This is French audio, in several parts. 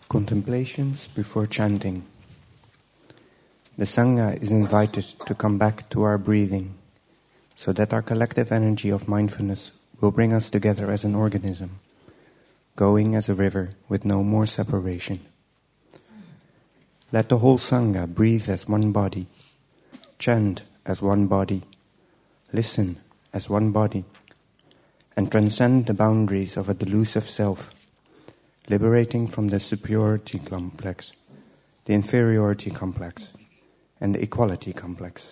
Contemplations before chanting. The Sangha is invited to come back to our breathing, so that our collective energy of mindfulness will bring us together as an organism, going as a river with no more separation. Let the whole Sangha breathe as one body, chant as one body, listen as one body, and transcend the boundaries of a delusive self, liberating from the superiority complex, the inferiority complex, and the equality complex.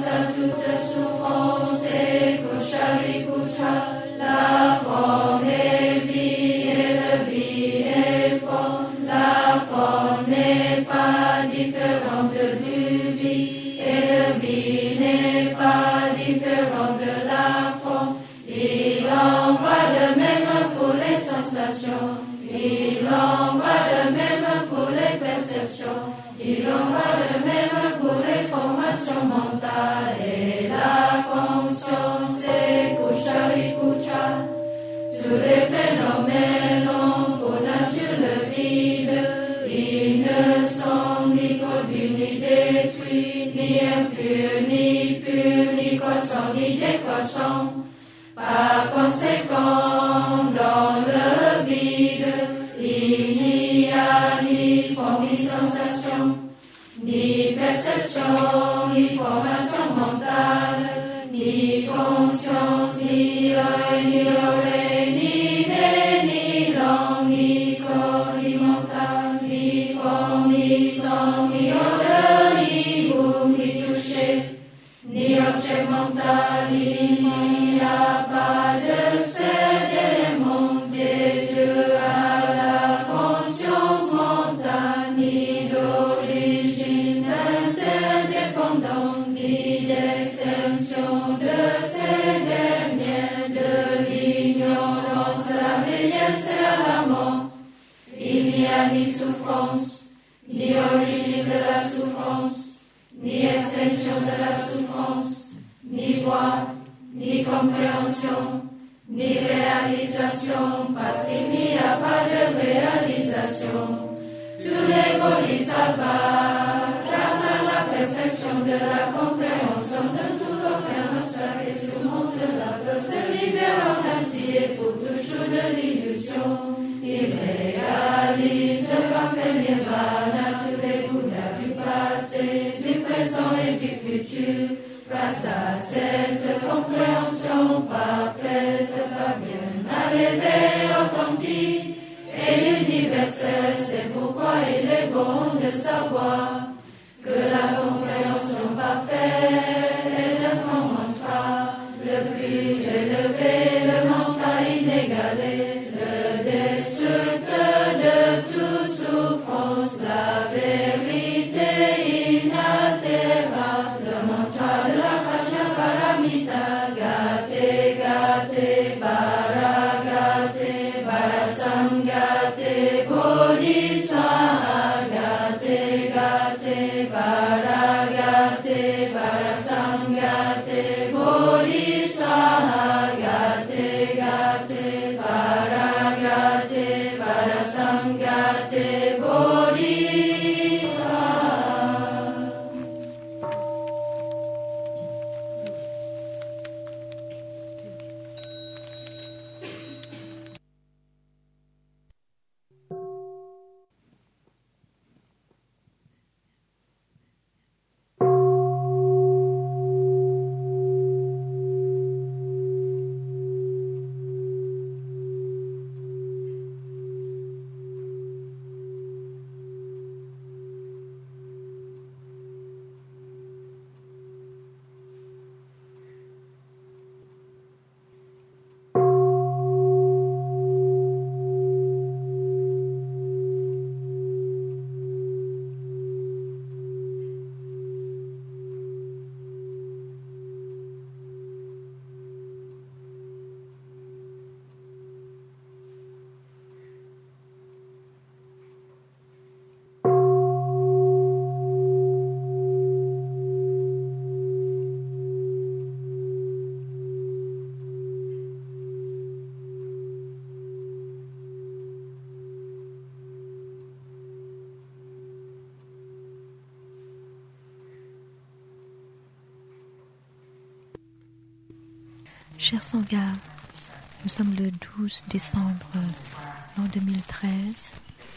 Chers Sangha, nous sommes le 12 décembre l'an 2013,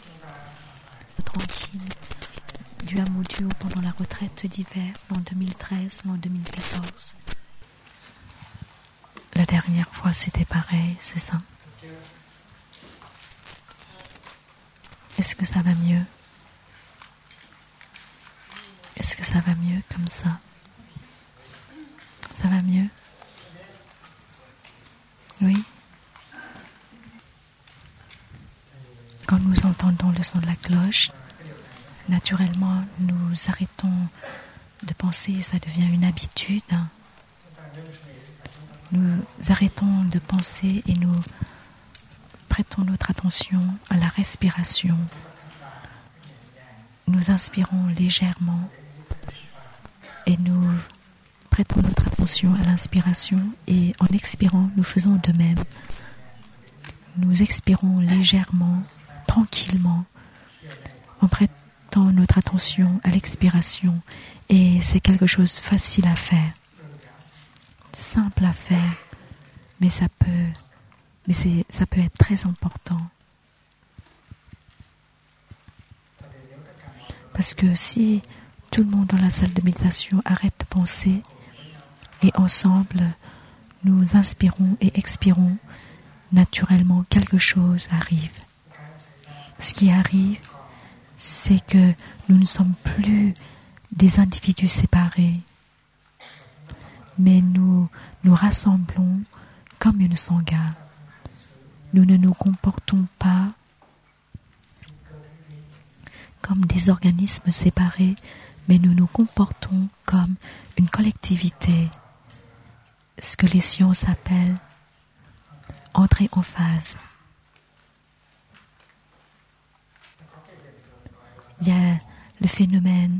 tranquille du hameau Duo pendant la retraite d'hiver l'an 2013, l'an 2014. La dernière fois c'était pareil, c'est ça? Est-ce que ça va mieux? Est-ce que ça va mieux comme ça? Ça va mieux? Oui. Quand nous entendons le son de la cloche, naturellement, nous arrêtons de penser, ça devient une habitude. Nous arrêtons de penser et nous prêtons notre attention à la respiration. Nous inspirons légèrement et nous prêtons notre attention à l'inspiration et en expirant, nous faisons de même. Nous expirons légèrement, tranquillement, en prêtant notre attention à l'expiration. Et c'est quelque chose de facile à faire, simple à faire, mais ça peut être très important. Parce que si tout le monde dans la salle de méditation arrête de penser et ensemble nous inspirons et expirons, naturellement quelque chose arrive. Ce qui arrive, c'est que nous ne sommes plus des individus séparés, mais nous nous rassemblons comme une sangha. Nous ne nous comportons pas comme des organismes séparés, mais nous nous comportons comme une collectivité, ce que les sciences appellent entrer en phase. Il y a le phénomène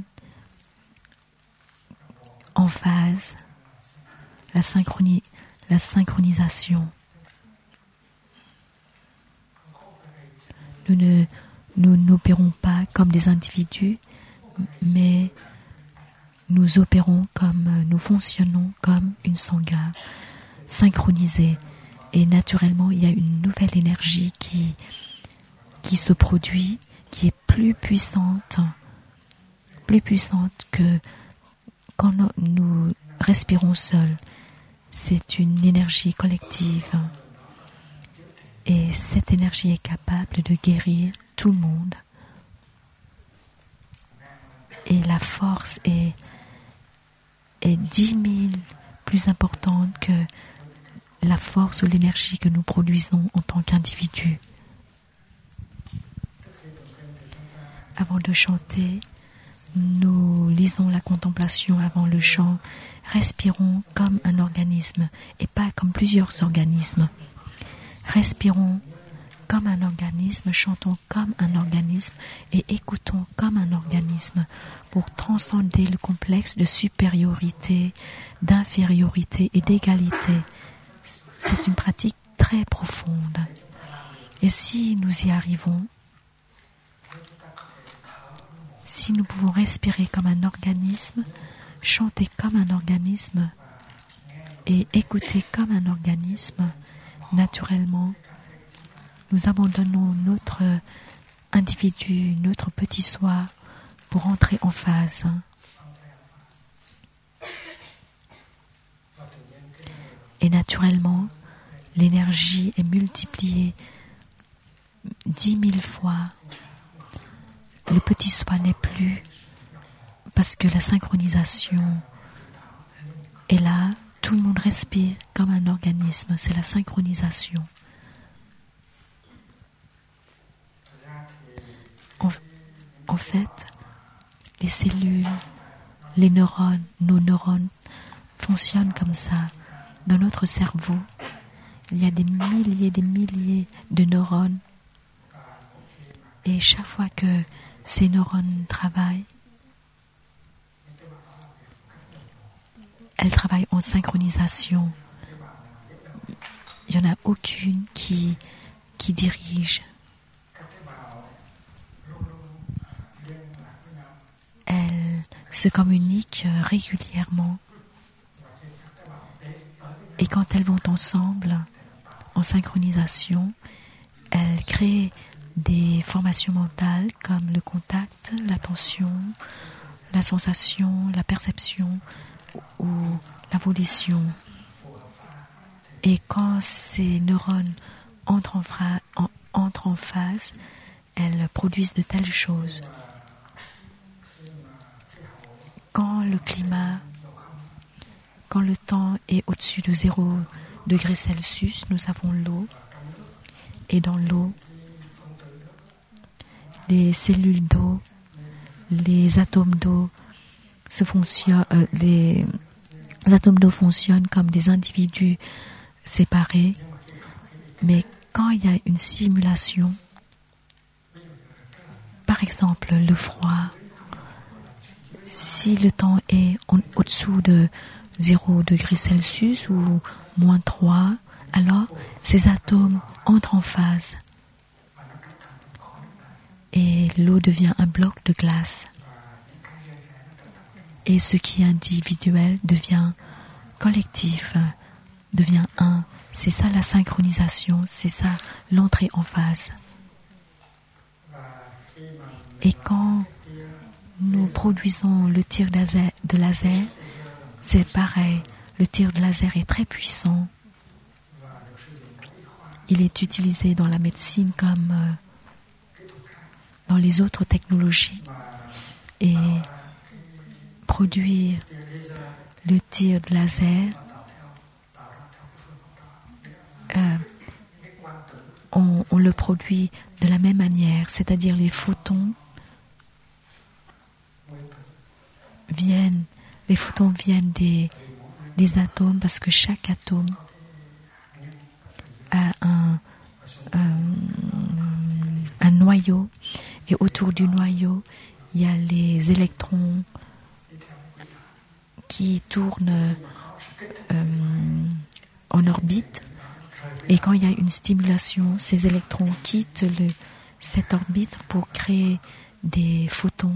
en phase, la synchronisation. Nous n'opérons pas comme des individus, mais nous fonctionnons comme une sangha synchronisée. Et naturellement, il y a une nouvelle énergie qui se produit, qui est plus puissante que quand nous respirons seuls. C'est une énergie collective. Et cette énergie est capable de guérir tout le monde. Et la force est 10 000 plus importante que la force ou l'énergie que nous produisons en tant qu'individus. Avant de chanter, nous lisons la contemplation avant le chant. Respirons comme un organisme et pas comme plusieurs organismes. Respirons comme un organisme, chantons comme un organisme et écoutons comme un organisme pour transcender le complexe de supériorité, d'infériorité et d'égalité. C'est une pratique très profonde. Et si nous y arrivons, si nous pouvons respirer comme un organisme, chanter comme un organisme et écouter comme un organisme, naturellement, nous abandonnons notre individu, notre petit soi pour entrer en phase. Et naturellement, l'énergie est multipliée 10 000 fois. Le petit soi n'est plus, parce que la synchronisation est là. Tout le monde respire comme un organisme. C'est la synchronisation. En fait, les cellules, les neurones, nos neurones fonctionnent comme ça. Dans notre cerveau, il y a des milliers de neurones. Et chaque fois que ces neurones travaillent, elles travaillent en synchronisation. Il n'y en a aucune qui dirige. Elles se communiquent régulièrement. Et quand elles vont ensemble, en synchronisation, elles créent des formations mentales comme le contact, l'attention, la sensation, la perception ou la volition. Et quand ces neurones entrent en phase, elles produisent de telles choses. quand le temps est au-dessus de 0 degré Celsius, nous avons l'eau. Et dans l'eau, les cellules d'eau, les atomes d'eau les atomes d'eau fonctionnent comme des individus séparés. Mais quand il y a une stimulation, par exemple le froid, si le temps est au-dessous de 0 degré Celsius ou moins 3, alors ces atomes entrent en phase et l'eau devient un bloc de glace. Et ce qui est individuel devient collectif, devient un. C'est ça la synchronisation, c'est ça l'entrée en phase. Et quand nous produisons le tir de laser, c'est pareil. Le tir de laser est très puissant. Il est utilisé dans la médecine comme dans les autres technologies. Et produire le tir de laser, on le produit de la même manière, c'est-à-dire les photons viennent des atomes, parce que chaque atome a un noyau, et autour du noyau, il y a les électrons qui tournent en orbite. Et quand il y a une stimulation, ces électrons quittent cette orbite pour créer des photons.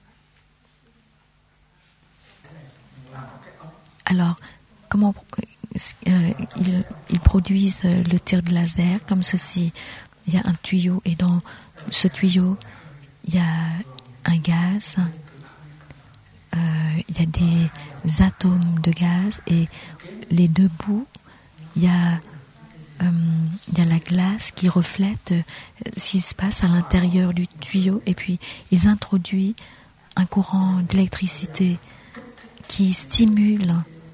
Alors, comment ils produisent le tir de laser comme ceci? Il y a un tuyau et dans ce tuyau, il y a un gaz, il y a des atomes de gaz et les deux bouts, il y a la glace qui reflète ce qui se passe à l'intérieur du tuyau, et puis ils introduisent un courant d'électricité qui stimule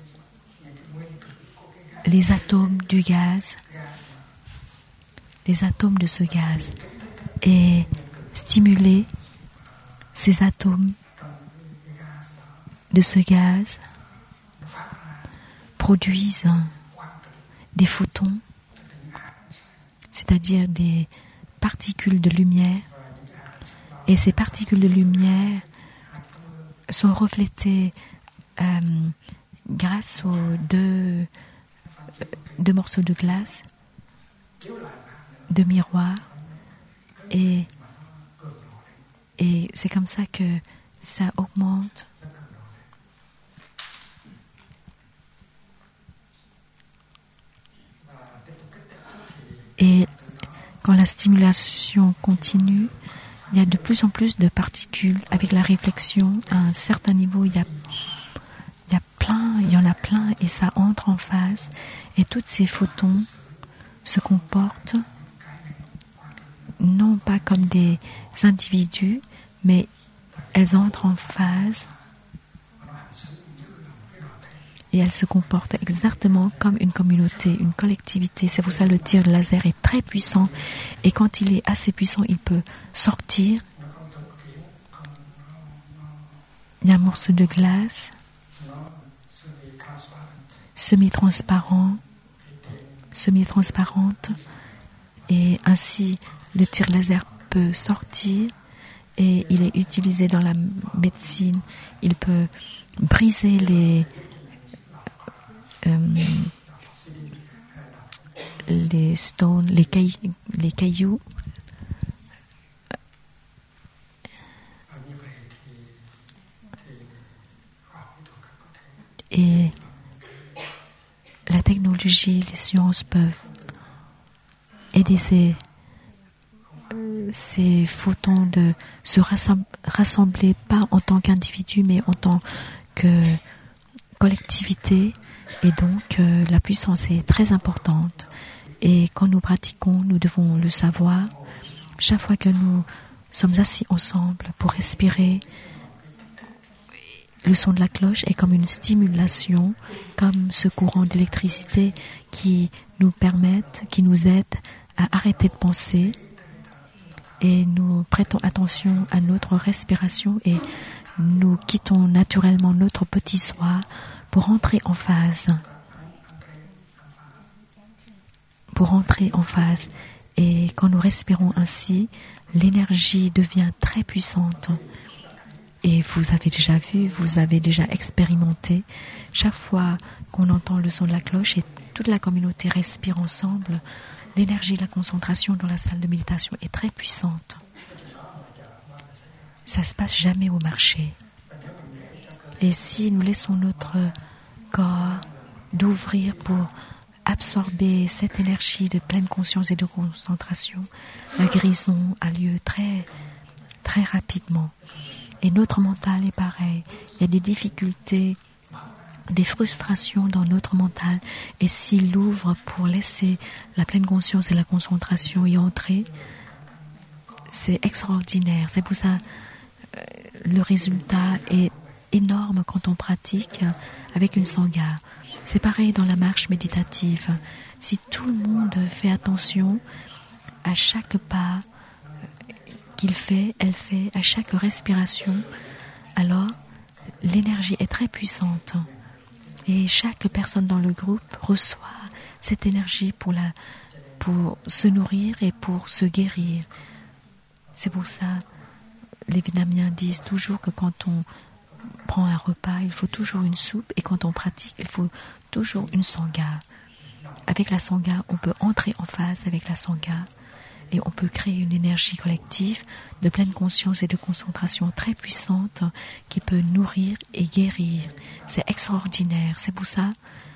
les atomes du gaz, les atomes de ce gaz, et stimuler ces atomes de ce gaz produisent des photons, c'est-à-dire des particules de lumière, et ces particules de lumière sont reflétées grâce aux deux morceaux de glace, de miroirs, et c'est comme ça que ça augmente. Et quand la stimulation continue, il y a de plus en plus de particules. Avec la réflexion, à un certain niveau, il y en a plein, et ça entre en phase. Et toutes ces photons se comportent non pas comme des individus, mais elles entrent en phase et elles se comportent exactement comme une communauté, une collectivité. C'est pour ça que le tir de laser est très puissant, et quand il est assez puissant, il peut sortir. Il y a un morceau de glace semi-transparente, et ainsi le tir laser peut sortir, et il est utilisé dans la médecine. Il peut briser les stones, les cailloux, et la technologie, les sciences peuvent aider ces photons de se rassembler, pas en tant qu'individu, mais en tant que collectivité. Et donc, la puissance est très importante. Et quand nous pratiquons, nous devons le savoir. Chaque fois que nous sommes assis ensemble pour respirer, le son de la cloche est comme une stimulation, comme ce courant d'électricité qui nous permettent, qui nous aide à arrêter de penser et nous prêtons attention à notre respiration et nous quittons naturellement notre petit soi pour entrer en phase. Et quand nous respirons ainsi, l'énergie devient très puissante. Et vous avez déjà vu, vous avez déjà expérimenté. Chaque fois qu'on entend le son de la cloche et toute la communauté respire ensemble, l'énergie de la concentration dans la salle de méditation est très puissante. Ça ne se passe jamais au marché. Et si nous laissons notre corps d'ouvrir pour absorber cette énergie de pleine conscience et de concentration, la guérison a lieu très, très rapidement. Et notre mental est pareil. Il y a des difficultés, des frustrations dans notre mental. Et s'il ouvre pour laisser la pleine conscience et la concentration y entrer, c'est extraordinaire. C'est pour ça le résultat est énorme quand on pratique avec une sangha. C'est pareil dans la marche méditative. Si tout le monde fait attention à chaque pas qu'il fait, elle fait, à chaque respiration, alors l'énergie est très puissante. Et chaque personne dans le groupe reçoit cette énergie pour se nourrir et pour se guérir. C'est pour ça, les Vietnamiens disent toujours que quand on prend un repas, il faut toujours une soupe, et quand on pratique, il faut toujours une sangha. Avec la sangha, on peut entrer en phase avec la sangha et on peut créer une énergie collective de pleine conscience et de concentration très puissante qui peut nourrir et guérir. C'est extraordinaire. C'est pour ça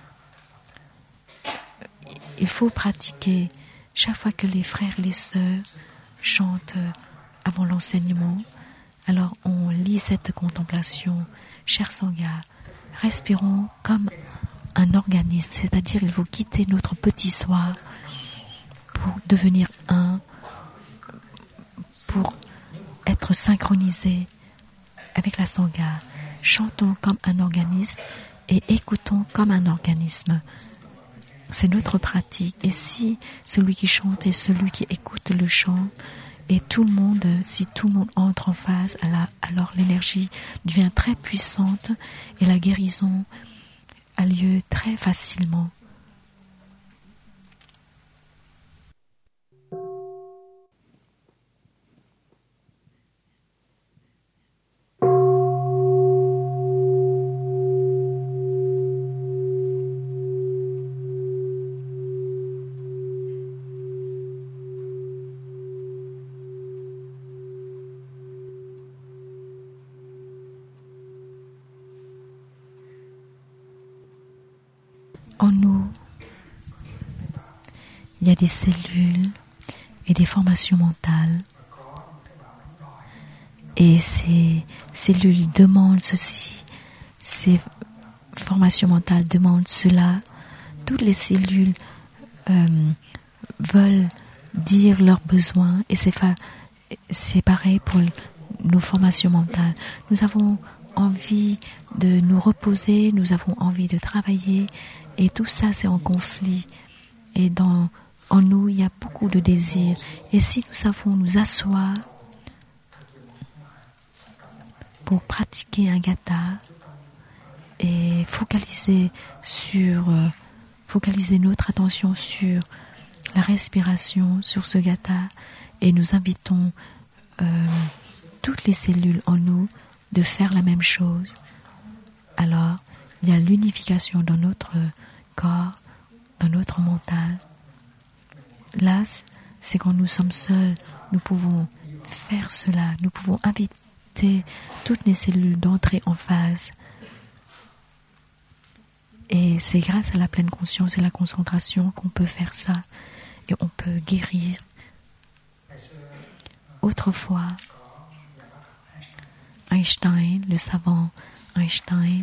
il faut pratiquer. Chaque fois que les frères et les sœurs chantent avant l'enseignement, alors on lit cette contemplation. Cher Sangha, respirons comme un organisme, c'est-à-dire il faut quitter notre petit soi pour devenir un, pour être synchronisé avec la Sangha. Chantons comme un organisme et écoutons comme un organisme. C'est notre pratique. Et si celui qui chante et celui qui écoute le chant, et tout le monde, si tout le monde entre en phase, alors l'énergie devient très puissante et la guérison a lieu très facilement. En nous, il y a des cellules et des formations mentales. Et ces cellules demandent ceci, ces formations mentales demandent cela. Toutes les cellules veulent dire leurs besoins et c'est pareil pour nos formations mentales. Nous avons envie de nous reposer, nous avons envie de travailler. Et tout ça, c'est en conflit. Et en nous, il y a beaucoup de désirs. Et si nous savons nous asseoir pour pratiquer un gatha et focaliser notre attention sur la respiration, sur ce gatha, et nous invitons toutes les cellules en nous de faire la même chose, alors il y a l'unification dans notre corps, dans notre mental. Là, c'est quand nous sommes seuls, nous pouvons faire cela. Nous pouvons inviter toutes les cellules d'entrer en phase. Et c'est grâce à la pleine conscience et la concentration qu'on peut faire ça. Et on peut guérir. Autrefois, Einstein, le savant Einstein,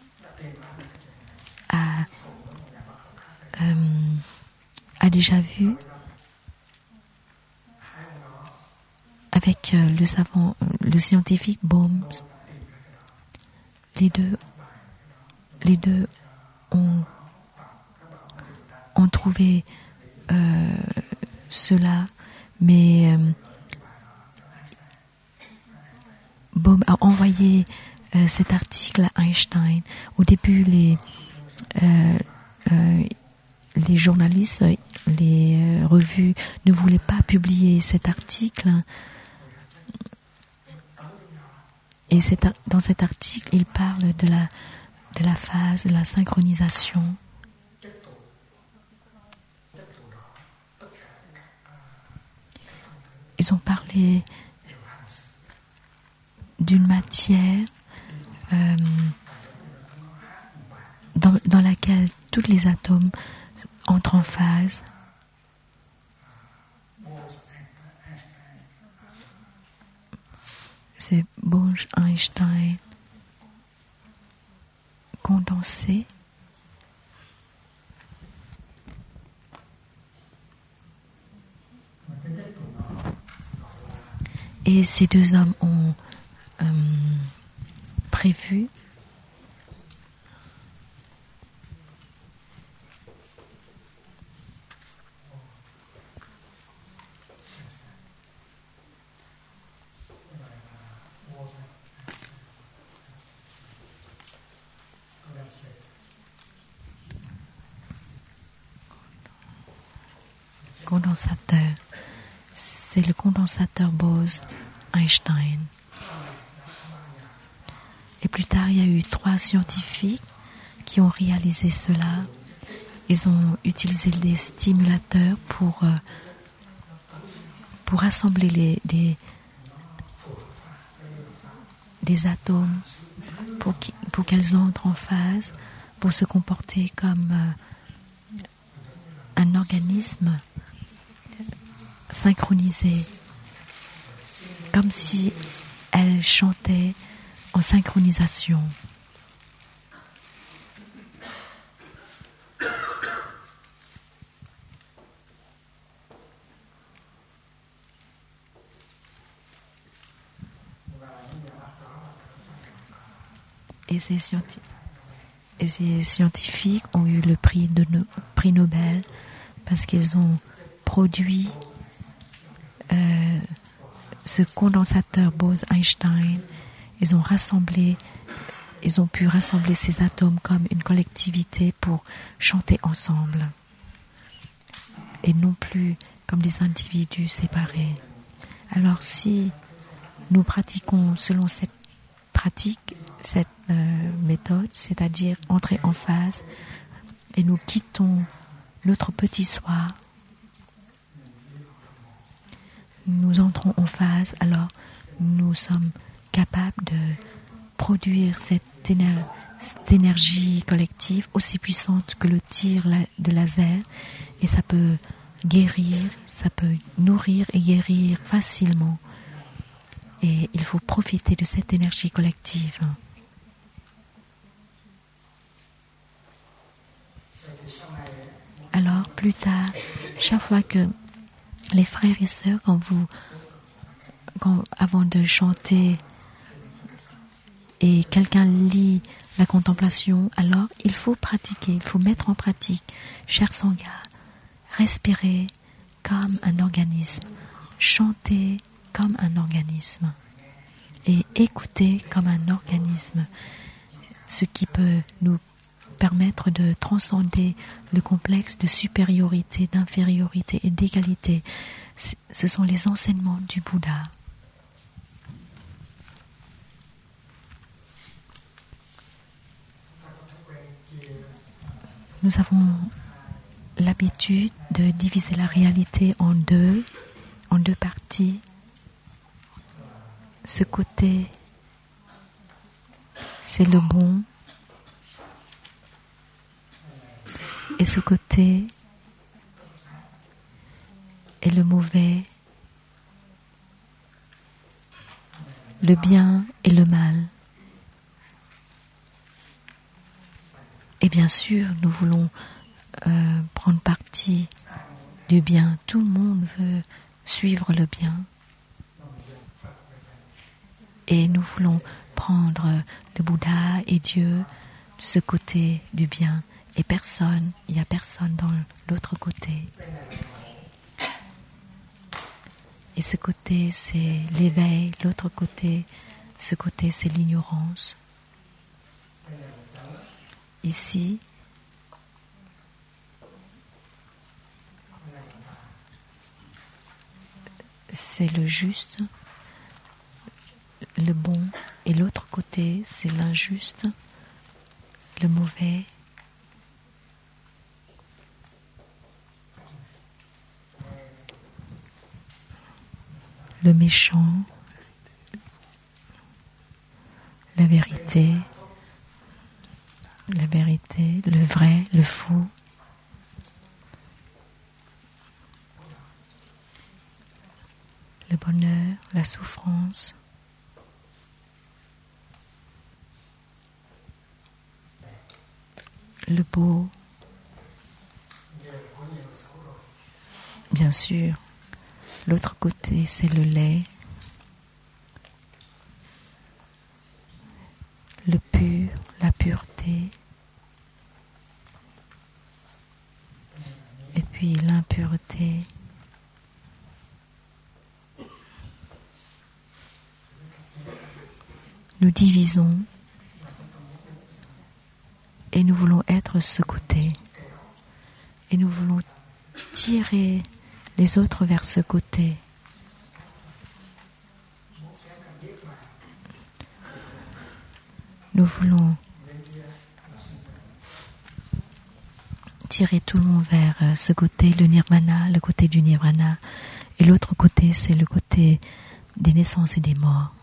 a déjà vu avec le scientifique Bohm les deux ont trouvé cela, mais Bohm a envoyé cet article à Einstein. Au début, les journalistes, les revues ne voulaient pas publier cet article. Et dans cet article, il parle de la phase, de la synchronisation. Ils ont parlé d'une matière dans laquelle tous les atomes entrent en phase. C'est Bose-Einstein condensé. Et ces deux hommes ont prévu condensateur. C'est le condensateur Bose-Einstein. Et plus tard, il y a eu 3 scientifiques qui ont réalisé cela. Ils ont utilisé des stimulateurs pour assembler des atomes pour qu'elles entrent en phase, pour se comporter comme un organisme synchronisé, comme si elles chantaient en synchronisation. Et ces scientifiques ont eu le prix Nobel parce qu'ils ont produit ce condensateur Bose-Einstein. Ils ont pu rassembler ces atomes comme une collectivité pour chanter ensemble et non plus comme des individus séparés. Alors si nous pratiquons selon cette méthode, c'est-à-dire entrer en phase, et nous quittons notre petit soi, nous entrons en phase, alors nous sommes capables de produire cette énergie collective aussi puissante que le tir de laser, et ça peut guérir, ça peut nourrir et guérir facilement. Et il faut profiter de cette énergie collective. Alors, plus tard, chaque fois que les frères et sœurs, avant de chanter et quelqu'un lit la contemplation, alors il faut pratiquer, il faut mettre en pratique. Cher Sangha, respirez comme un organisme, chantez comme un organisme et écouter comme un organisme, ce qui peut nous permettre de transcender le complexe de supériorité, d'infériorité et d'égalité. Ce sont les enseignements du Bouddha. Nous avons l'habitude de diviser la réalité en deux parties. Ce côté, c'est le bon, et ce côté est le mauvais, le bien et le mal. Et bien sûr, nous voulons prendre parti du bien. Tout le monde veut suivre le bien. Et nous voulons comprendre le Bouddha et Dieu de ce côté du bien et personne, il n'y a personne dans l'autre côté. Et ce côté, c'est l'éveil, l'autre côté, ce côté, c'est l'ignorance. Ici, c'est le juste, le bon, et l'autre côté, c'est l'injuste, le mauvais. Le méchant, la vérité, le vrai, le faux. Le bonheur, la souffrance. Le beau. Bien sûr, l'autre côté, c'est le laid. Le pur, la pureté. Et puis l'impureté. Nous divisons et nous voulons être ce côté. Et nous voulons tirer les autres vers ce côté. Nous voulons tirer tout le monde vers ce côté, le nirvana, le côté du nirvana. Et l'autre côté, c'est le côté des naissances et des morts.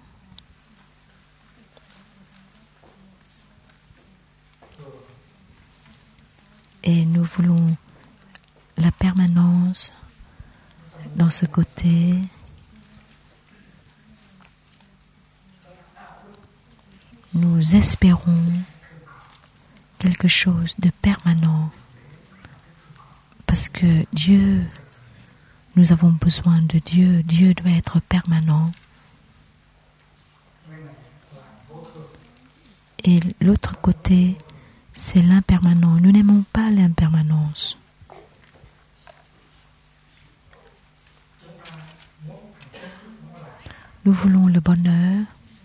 Et nous voulons la permanence dans ce côté. Nous espérons quelque chose de permanent parce que Dieu, nous avons besoin de Dieu. Dieu doit être permanent. Et l'autre côté, c'est l'impermanent. Nous n'aimons pas l'impermanence. Nous voulons le bonheur.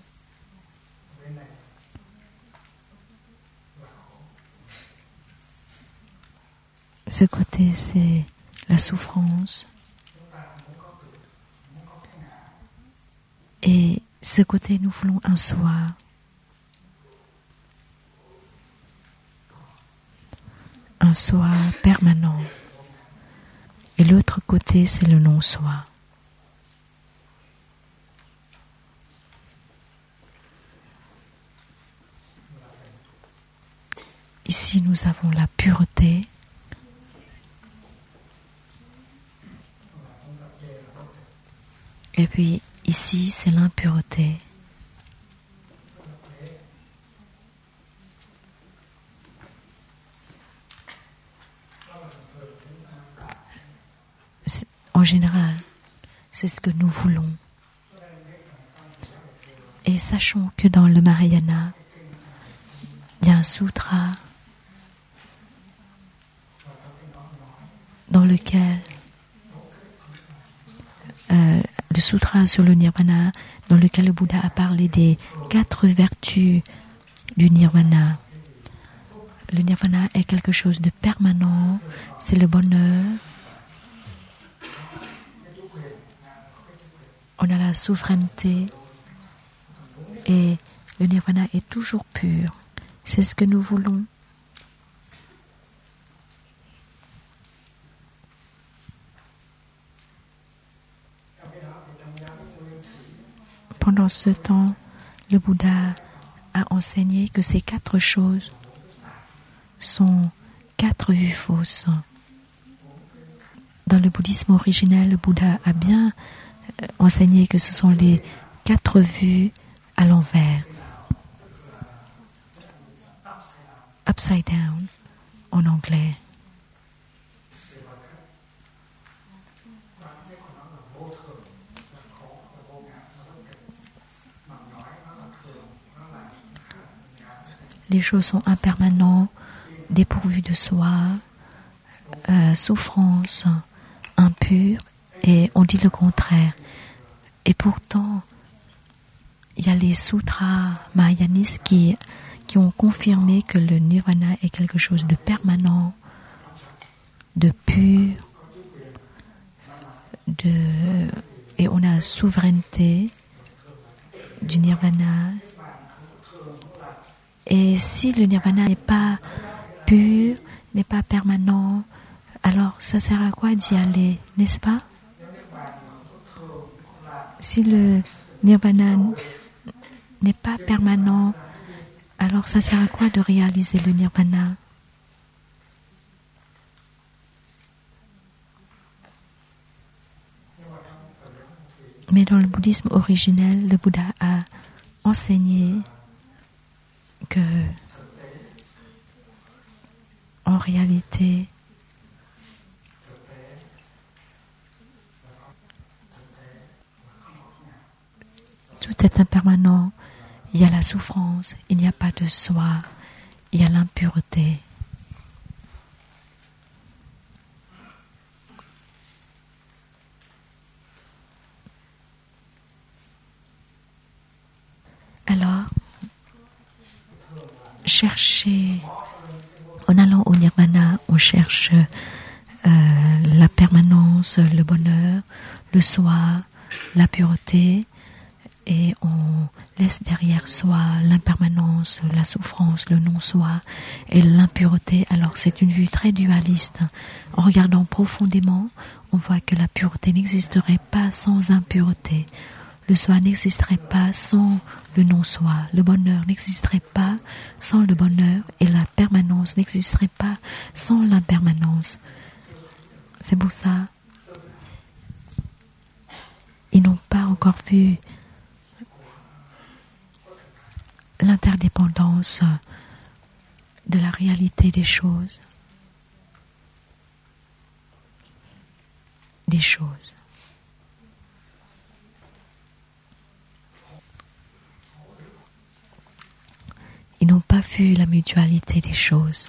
Ce côté, c'est la souffrance. Et ce côté, nous voulons un soi. Un soi permanent. Et l'autre côté, c'est le non-soi. Ici, nous avons la pureté. Et puis, ici, c'est l'impureté. En général, c'est ce que nous voulons. Et sachons que dans le Mahayana, il y a un sutra dans lequel le sutra sur le nirvana, dans lequel le Bouddha a parlé des 4 vertus du nirvana. Le nirvana est quelque chose de permanent, c'est le bonheur. On a la souveraineté et le nirvana est toujours pur. C'est ce que nous voulons. Pendant ce temps, le Bouddha a enseigné que ces 4 choses sont 4 vues fausses. Dans le bouddhisme originel, le Bouddha a bien enseigné que ce sont les 4 vues à l'envers. Upside down en anglais. les choses sont impermanentes, dépourvues de soi, souffrance, impure, et on dit le contraire. Et pourtant, il y a les sutras mahayanistes qui ont confirmé que le nirvana est quelque chose de permanent, de pur, et on a souveraineté du nirvana. Et si le nirvana n'est pas pur, n'est pas permanent, alors ça sert à quoi d'y aller, n'est-ce pas? Si le nirvana n'est pas permanent, alors ça sert à quoi de réaliser le nirvana? Mais dans le bouddhisme originel, le Bouddha a enseigné que, en réalité, tout est impermanent. Il y a la souffrance, il n'y a pas de soi, il y a l'impureté. Alors, en allant au nirvana, on cherche la permanence, le bonheur, le soi, la pureté, et on laisse derrière soi l'impermanence, la souffrance, le non-soi et l'impureté. Alors c'est une vue très dualiste. En regardant profondément, on voit que la pureté n'existerait pas sans impureté. Le soi n'existerait pas sans le non-soi. Le bonheur n'existerait pas sans le bonheur. Et la permanence n'existerait pas sans l'impermanence. C'est pour ça. Ils n'ont pas encore vu l'interdépendance de la réalité des choses. Ils n'ont pas vu la mutualité des choses.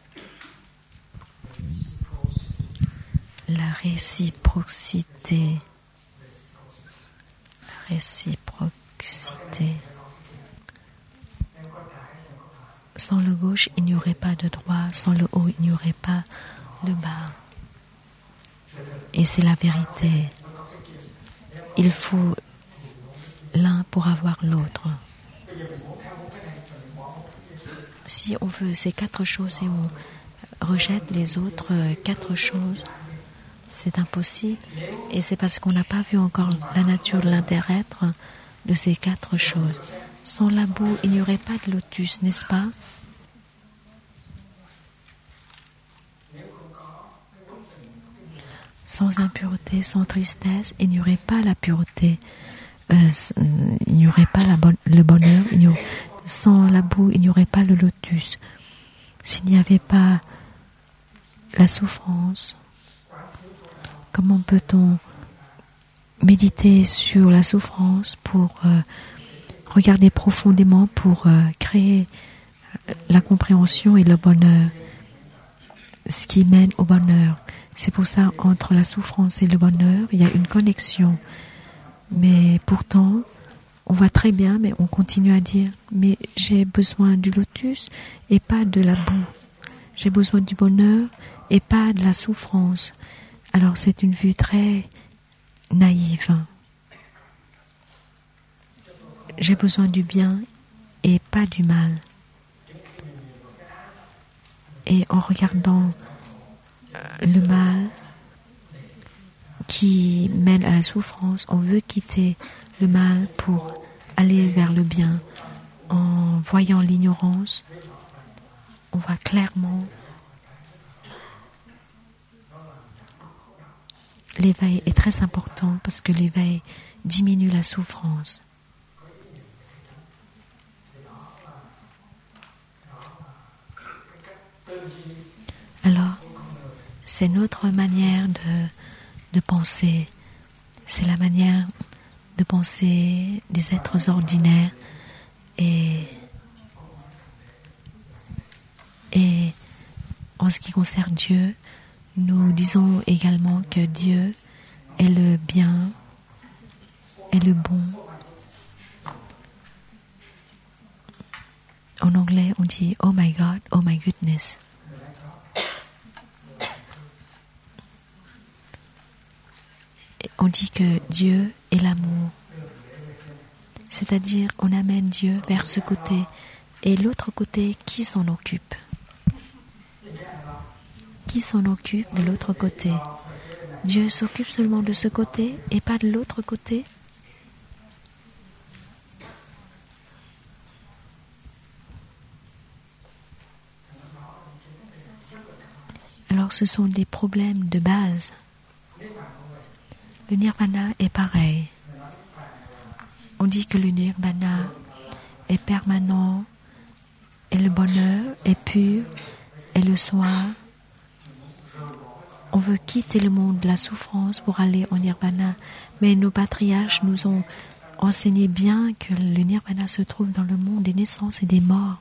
La réciprocité. Sans le gauche, il n'y aurait pas de droit. Sans le haut, il n'y aurait pas le bas. Et c'est la vérité. Il faut l'un pour avoir l'autre. Si on veut ces 4 choses et on rejette les autres 4 choses, c'est impossible. Et c'est parce qu'on n'a pas vu encore la nature de l'intérêtre de ces 4 choses. Sans la boue, il n'y aurait pas de lotus, n'est-ce pas? Sans impureté, sans tristesse, il n'y aurait pas la pureté. Il n'y aurait pas le bonheur. Sans la boue, il n'y aurait pas le lotus. S'il n'y avait pas la souffrance, comment peut-on méditer sur la souffrance pour regarder profondément, pour créer la compréhension et le bonheur, ce qui mène au bonheur? C'est pour ça, entre la souffrance et le bonheur, il y a une connexion. Mais pourtant, on voit très bien, mais on continue à dire, mais j'ai besoin du lotus et pas de la boue. J'ai besoin du bonheur et pas de la souffrance. Alors c'est une vue très naïve. J'ai besoin du bien et pas du mal. Et en regardant le mal qui mène à la souffrance, on veut quitter le mal pour aller vers le bien. En voyant l'ignorance, on voit clairement l'éveil est très important parce que l'éveil diminue la souffrance. Alors, c'est notre manière de penser. C'est la manière de penser des êtres ordinaires. Et Et en ce qui concerne Dieu, nous disons également que Dieu est le bien, est le bon. En anglais, on dit « Oh my God, oh my goodness ». On dit que Dieu est l'amour. C'est-à-dire, on amène Dieu vers ce côté. Et l'autre côté, qui s'en occupe? Qui s'en occupe de l'autre côté? Dieu s'occupe seulement de ce côté et pas de l'autre côté? Alors ce sont des problèmes de base. Le nirvana est pareil. On dit que le nirvana est permanent, et le bonheur est pur, et le soir, on veut quitter le monde de la souffrance pour aller au nirvana. Mais nos patriarches nous ont enseigné bien que le nirvana se trouve dans le monde des naissances et des morts.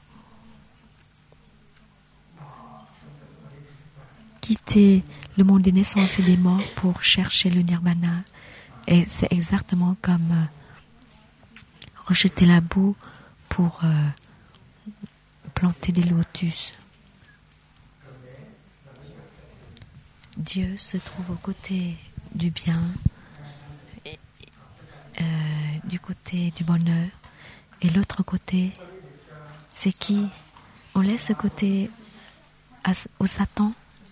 Quitter le monde des naissances et des morts pour chercher le nirvana. Et c'est exactement comme rejeter la boue pour planter des lotus. Dieu se trouve aux côtés du bien, du côté du bonheur. Et l'autre côté, c'est qui? On laisse ce côté au Satan,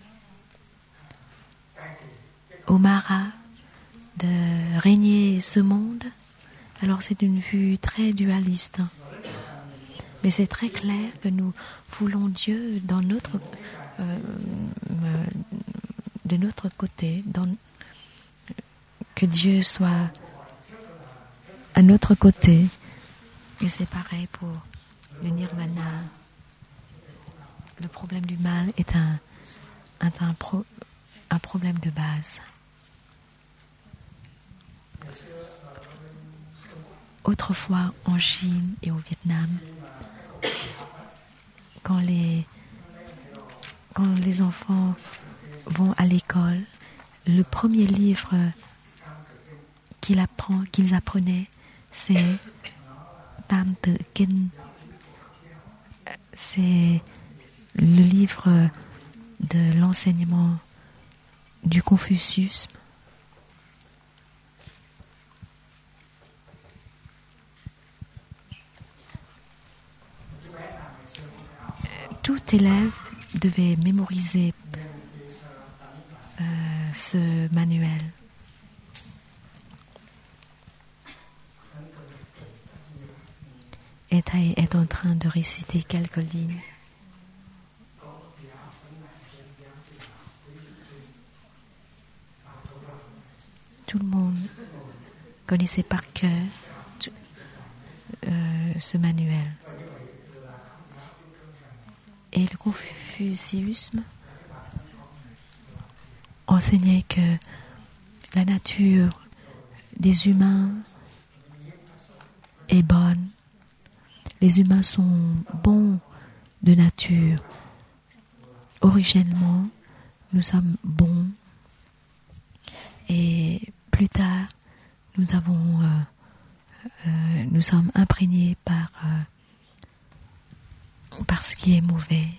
au Mara, de régner ce monde. Alors c'est une vue très dualiste. Mais c'est très clair que nous voulons Dieu dans notre, de notre côté, que Dieu soit à notre côté. Et c'est pareil pour le nirvana. Le problème du mal est un problème de base. Autrefois, en Chine et au Vietnam, quand les enfants vont à l'école, le premier livre qu'ils apprenaient, c'est Tam Tự Kinh. C'est le livre de l'enseignement du confucianisme. Tout élève devait mémoriser ce manuel. Et Thay est en train de réciter quelques lignes. Tout le monde connaissait par cœur ce manuel. Et le confucianisme enseignait que la nature des humains est bonne. Les humains sont bons de nature. Originellement, nous sommes bons. Et plus tard, nous sommes imprégnés par ce qui est mauvais.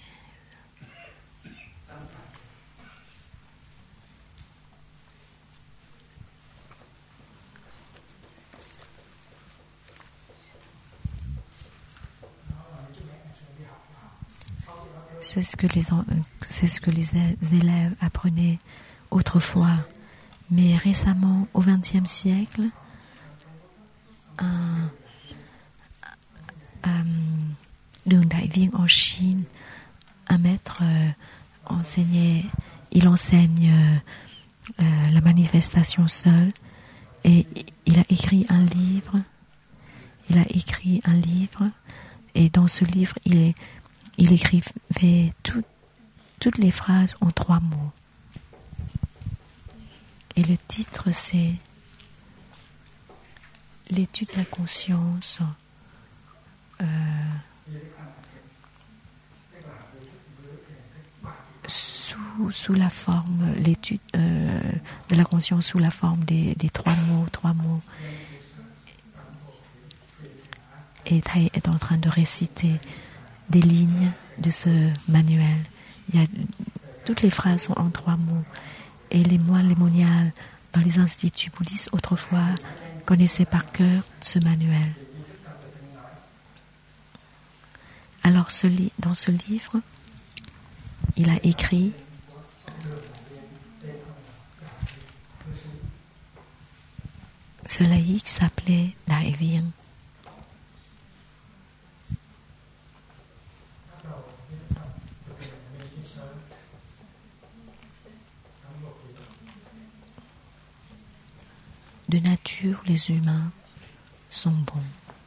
C'est ce que les élèves apprenaient autrefois. Mais récemment, au XXe siècle, Đường Đại Viên en Chine, un maître enseigne la manifestation seule, et il a écrit un livre. Et dans ce livre, il écrivait toutes les phrases en 3 mots. Et le titre, c'est l'étude de la conscience sous la forme, l'étude de la conscience sous la forme des trois mots. Et Thay est en train de réciter des lignes de ce manuel. Toutes les phrases sont en 3 mots. Et les moines, les moniales dans les instituts bouddhistes autrefois connaissaient par cœur ce manuel. Alors dans ce livre, il a écrit ce laïc s'appelait Đại Viên. De nature, les humains sont bons.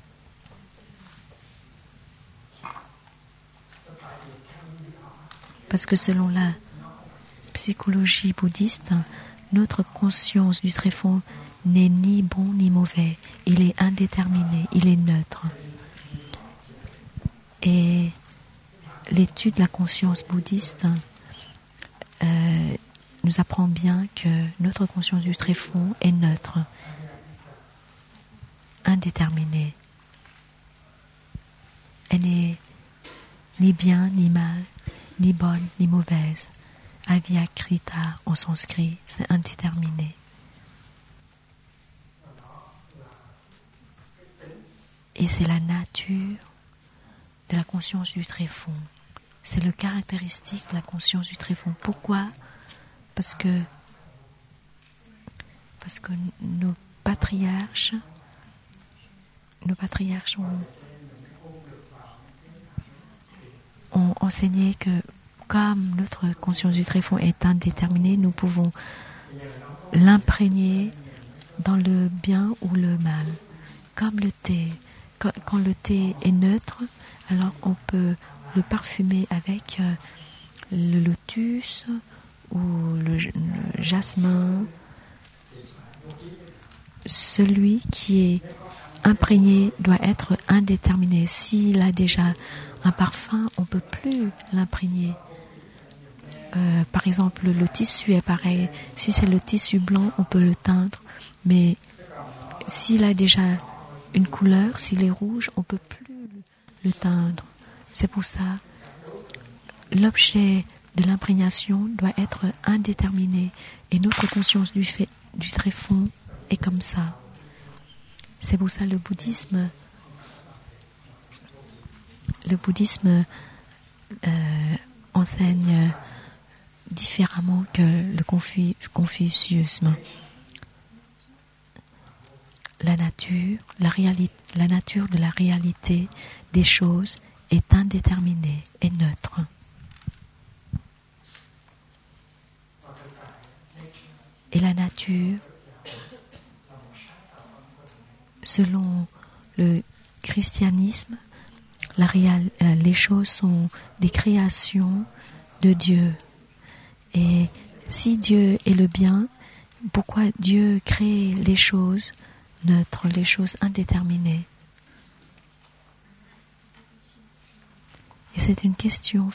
Parce que selon la psychologie bouddhiste, notre conscience du tréfonds n'est ni bon ni mauvais. Il est indéterminé, il est neutre. Et l'étude de la conscience bouddhiste nous apprend bien que notre conscience du tréfonds est neutre, indéterminée. Elle n'est ni bien ni mal, ni bonne ni mauvaise. Avyakrita en sanskrit, c'est indéterminé. Et c'est la nature de la conscience du tréfonds. C'est le caractéristique de la conscience du tréfonds. Pourquoi ? Parce que nos patriarches ont enseigné que comme notre conscience du tréfonds est indéterminée, nous pouvons l'imprégner dans le bien ou le mal. Comme le thé. Quand le thé est neutre, alors on peut le parfumer avec le lotus ou le jasmin. Celui qui est imprégné doit être indéterminé. S'il a déjà un parfum, on ne peut plus l'imprégner. Par exemple, le tissu est pareil. Si c'est le tissu blanc, on peut le teindre. Mais s'il a déjà une couleur, s'il est rouge, on ne peut plus le teindre. C'est pour ça, l'objet de l'imprégnation doit être indéterminé. Et notre conscience du tréfonds est comme ça. C'est pour ça le bouddhisme enseigne différemment que le confucianisme. La nature de la réalité des choses est indéterminée et neutre. Et la nature, selon le christianisme, les choses sont des créations de Dieu. Et si Dieu est le bien, pourquoi Dieu crée les choses neutres, les choses indéterminées? Et c'est une question,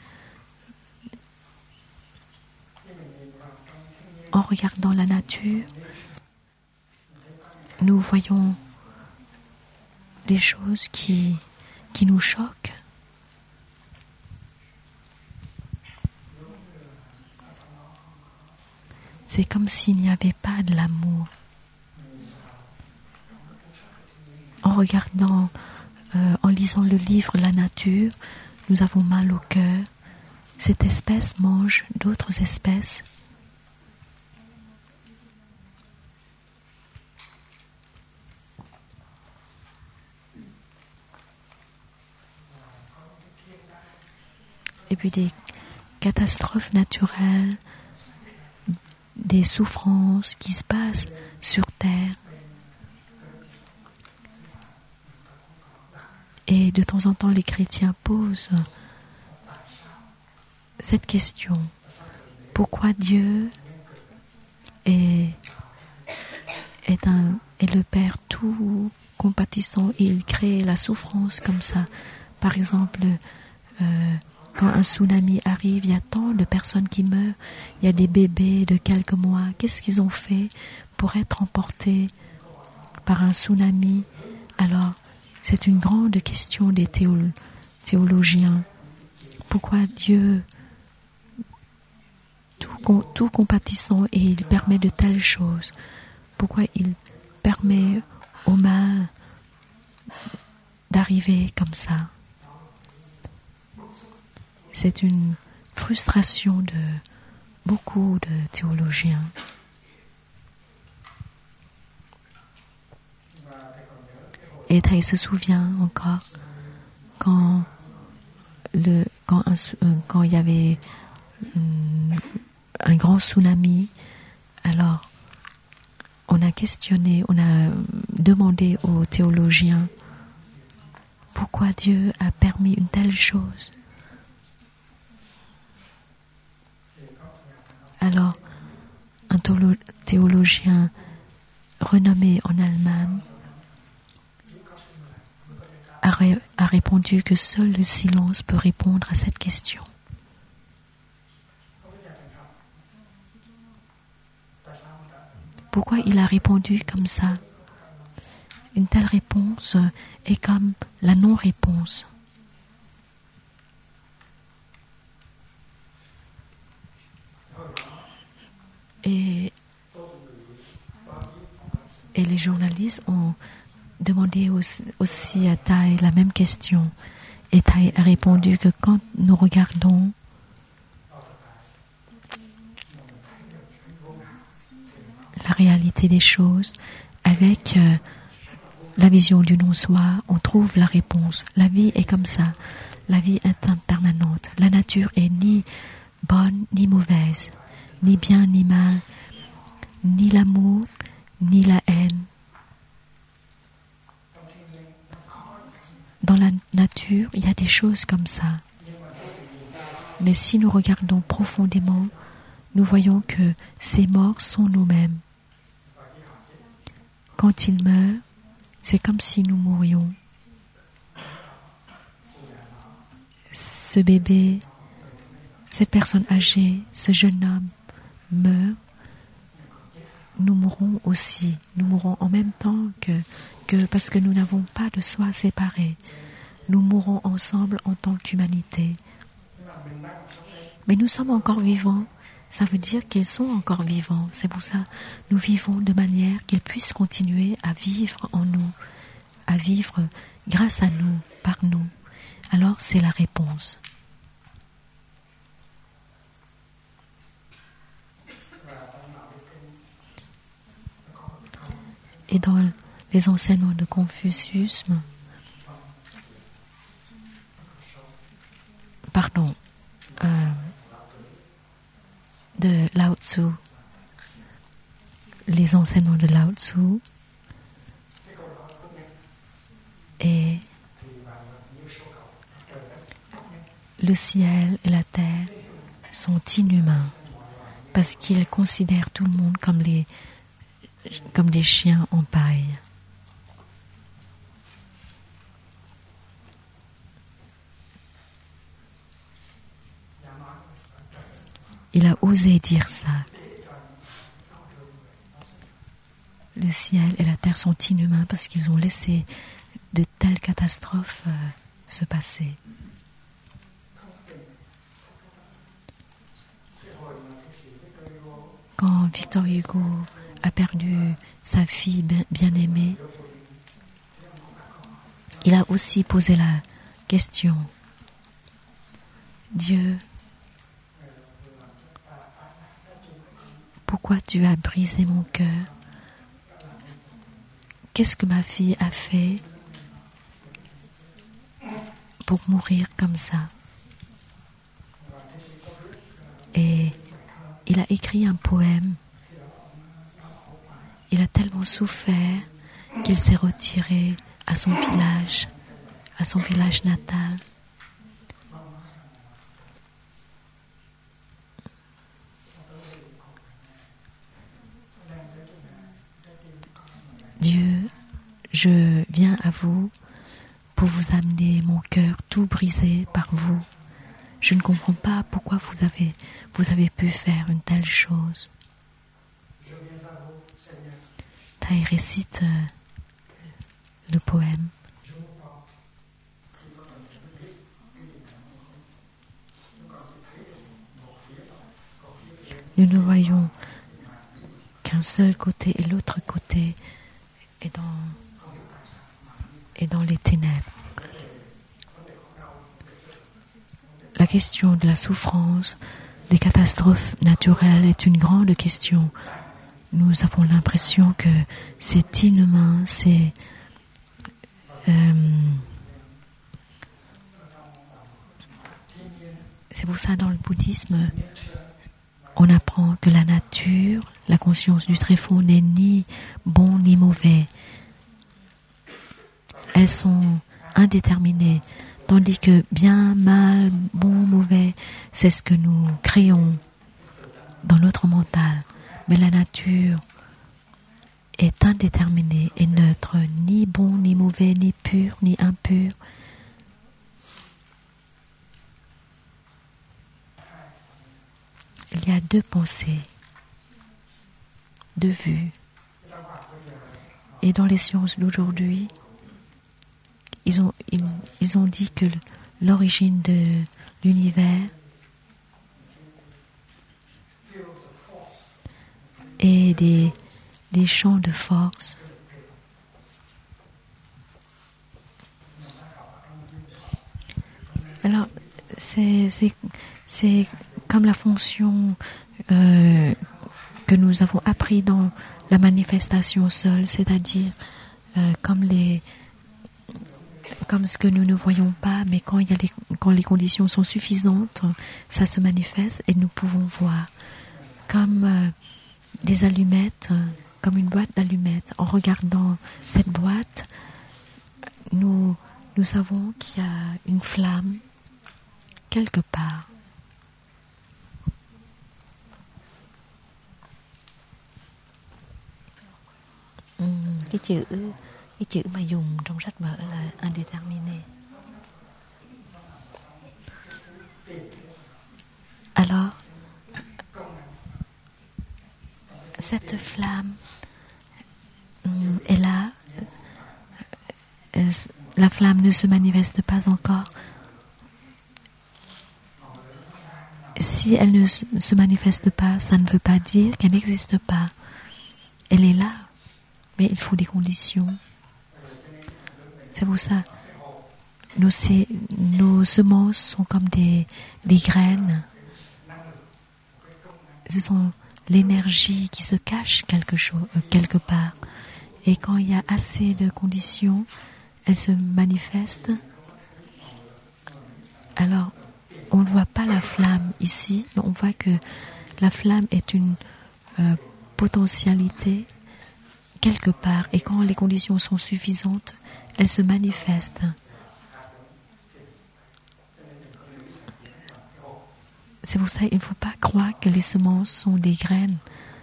en regardant la nature, nous voyons des choses qui nous choquent. C'est comme s'il n'y avait pas de l'amour. En regardant, en lisant le livre La nature, nous avons mal au cœur. Cette espèce mange d'autres espèces. Et puis des catastrophes naturelles, des souffrances qui se passent sur Terre. Et de temps en temps, les chrétiens posent cette question. Pourquoi Dieu est le Père tout compatissant et il crée la souffrance comme ça? Par exemple, Quand un tsunami arrive, il y a tant de personnes qui meurent. Il y a des bébés de quelques mois. Qu'est-ce qu'ils ont fait pour être emportés par un tsunami? Alors, c'est une grande question des théologiens. Pourquoi Dieu, tout compatissant, et il permet de telles choses? Pourquoi il permet au mal d'arriver comme ça? C'est une frustration de beaucoup de théologiens. Et Thầy se souvient encore quand il y avait un grand tsunami, alors on a demandé aux théologiens pourquoi Dieu a permis une telle chose. Alors, un théologien renommé en Allemagne a répondu que seul le silence peut répondre à cette question. Pourquoi il a répondu comme ça? Une telle réponse est comme la non-réponse. Et les journalistes ont demandé aussi à Thầy la même question. Et Thầy a répondu que quand nous regardons la réalité des choses avec la vision du non-soi, on trouve la réponse. La vie est comme ça. La vie est impermanente. La nature est ni bonne ni mauvaise, ni bien ni mal, ni l'amour ni la haine. Dans la nature, il y a des choses comme ça. Mais si nous regardons profondément, nous voyons que ces morts sont nous-mêmes. Quand ils meurent, c'est comme si nous mourions. Ce bébé, cette personne âgée, ce jeune homme meurt. Nous mourrons aussi. Nous mourrons en même temps que parce que nous n'avons pas de soi séparé. Nous mourrons ensemble en tant qu'humanité. Mais nous sommes encore vivants. Ça veut dire qu'ils sont encore vivants. C'est pour ça nous vivons de manière qu'ils puissent continuer à vivre en nous, à vivre grâce à nous, par nous. Alors c'est la réponse. Et dans les enseignements de Confucius, de Lao Tzu, les enseignements de Lao Tzu, et le ciel et la terre sont inhumains parce qu'ils considèrent tout le monde comme des chiens en paille. Il a osé dire ça. Le ciel et la terre sont inhumains parce qu'ils ont laissé de telles catastrophes se passer. Quand Victor Hugo a perdu sa fille bien-aimée, il a aussi posé la question: Dieu, pourquoi tu as brisé mon cœur? Qu'est-ce que ma fille a fait pour mourir comme ça? Et il a écrit un poème. Il a tellement souffert qu'il s'est retiré à son village natal. Dieu, je viens à vous pour vous amener mon cœur tout brisé par vous. je ne comprends pas pourquoi vous avez pu faire une telle chose. Thay récite le poème. Nous ne voyons qu'un seul côté et l'autre côté est dans les ténèbres. La question de la souffrance, des catastrophes naturelles est une grande question. Nous avons l'impression que c'est inhumain, c'est pour ça dans le bouddhisme, on apprend que la nature, la conscience du tréfonds n'est ni bon ni mauvais. Elles sont indéterminées, tandis que bien, mal, bon, mauvais, c'est ce que nous créons dans notre mental. Mais la nature est indéterminée et neutre, ni bon ni mauvais, ni pur ni impur. Il y a deux pensées, deux vues. Et dans les sciences d'aujourd'hui, ils ont dit que l'origine de l'univers est des champs de force. Alors, c'est comme la fonction que nous avons appris dans la manifestation seule, c'est-à-dire comme ce que nous ne voyons pas, mais quand les conditions sont suffisantes, ça se manifeste et nous pouvons voir. Comme des allumettes, comme une boîte d'allumettes. En regardant cette boîte, nous savons qu'il y a une flamme quelque part. Cái chữ mà dùng trong sách vở là indéterminé. Alors, cette flamme est là. La flamme ne se manifeste pas encore. Si elle ne se manifeste pas, ça ne veut pas dire qu'elle n'existe pas. Elle est là, mais il faut des conditions. C'est pour ça. Nos semences sont comme des graines. Ce sont l'énergie qui se cache quelque part. Et quand il y a assez de conditions, elle se manifeste. Alors, on ne voit pas la flamme ici, mais on voit que la flamme est une potentialité quelque part. Et quand les conditions sont suffisantes, elle se manifeste. C'est pour ça qu'il ne faut pas croire que les semences sont des graines.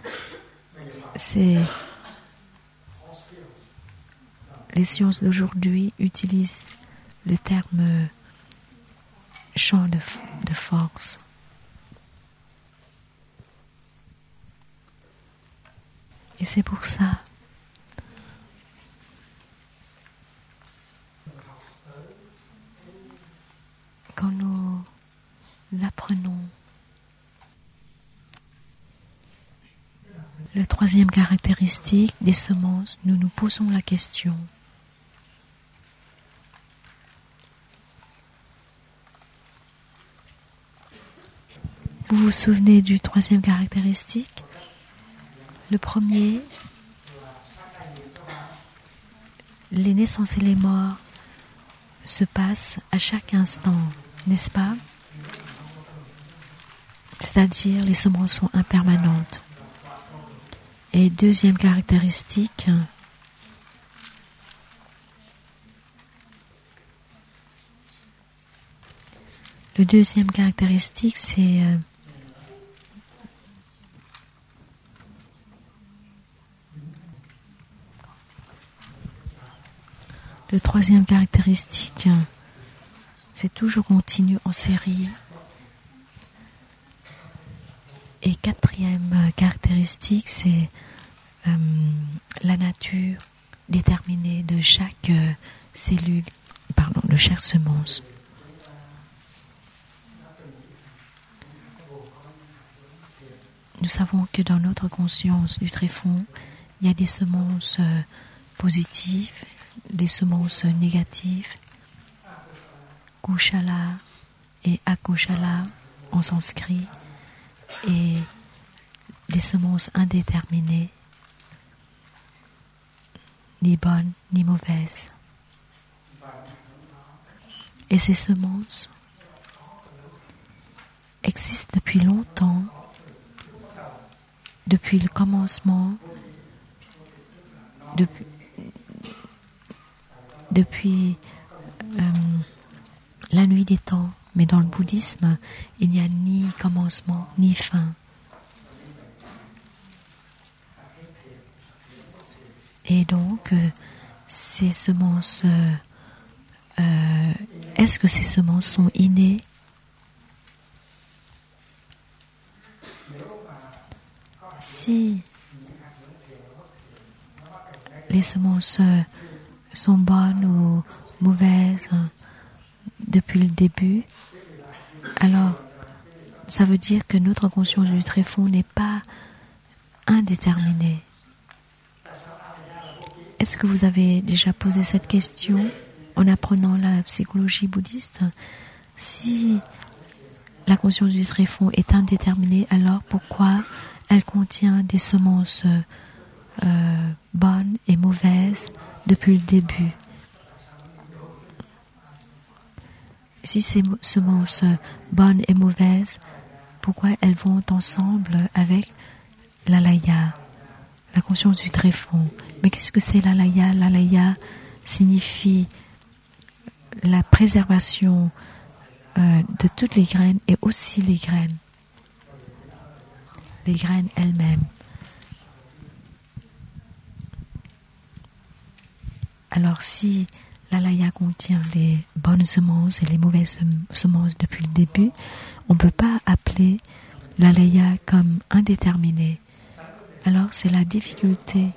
Les sciences d'aujourd'hui utilisent le terme champ de force. Et c'est pour ça quand nous apprenons la troisième caractéristique des semences, nous nous posons la question: vous vous souvenez du troisième caractéristique? Le premier, les naissances et les morts se passent à chaque instant, n'est-ce pas? C'est-à-dire, les semences sont impermanentes. Et deuxième caractéristique, le deuxième caractéristique, c'est le troisième caractéristique, c'est toujours continu en série. Et quatrième caractéristique, c'est la nature déterminée de chaque cellule, de chaque semence. Nous savons que dans notre conscience du tréfonds, il y a des semences positives, des semences négatives, Kushala et Akushala en sanskrit, et des semences indéterminées, ni bonnes ni mauvaises. Et ces semences existent depuis longtemps, depuis le commencement, depuis la nuit des temps. Mais dans le bouddhisme, il n'y a ni commencement ni fin. Et donc, ces semences, est-ce que ces semences sont innées? Si les semences sont bonnes ou mauvaises depuis le début, alors ça veut dire que notre conscience du tréfonds n'est pas indéterminée. Est-ce que vous avez déjà posé cette question en apprenant la psychologie bouddhiste? Si la conscience du tréfonds est indéterminée, alors pourquoi elle contient des semences bonnes et mauvaises depuis le début? Si ces semences bonnes et mauvaises, pourquoi elles vont ensemble avec l'alaya, la conscience du tréfonds? Mais qu'est-ce que c'est l'alaya? L'alaya signifie la préservation de toutes les graines et aussi les graines elles-mêmes. Alors si l'alaya contient les bonnes semences et les mauvaises semences depuis le début, on ne peut pas appeler l'alaya comme indéterminé. Alors c'est la difficulté.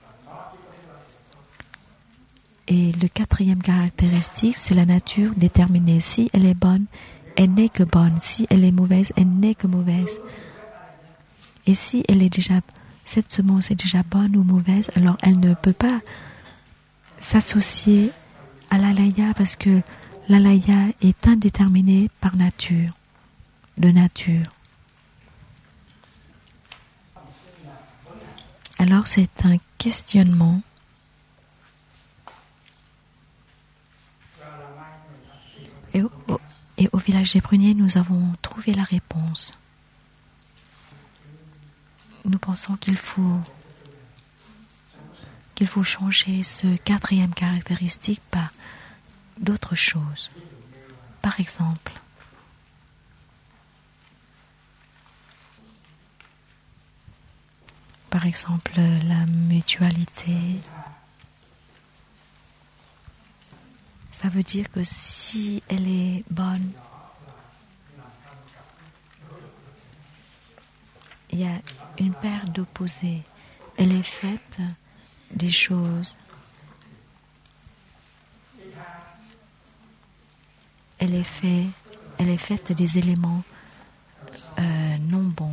Et le quatrième caractéristique, c'est la nature déterminée. Si elle est bonne, elle n'est que bonne. Si elle est mauvaise, elle n'est que mauvaise. Et si cette semence est déjà bonne ou mauvaise, alors elle ne peut pas s'associer à l'alaya parce que l'alaya est indéterminée par nature, de nature. Alors c'est un questionnement. Et au village des pruniers, nous avons trouvé la réponse. Nous pensons qu'il faut changer ce quatrième caractéristique par d'autres choses. Par exemple, la mutualité. Ça veut dire que si elle est bonne, il y a une paire d'opposés. Elle est faite des choses. Elle est faite des éléments non bons.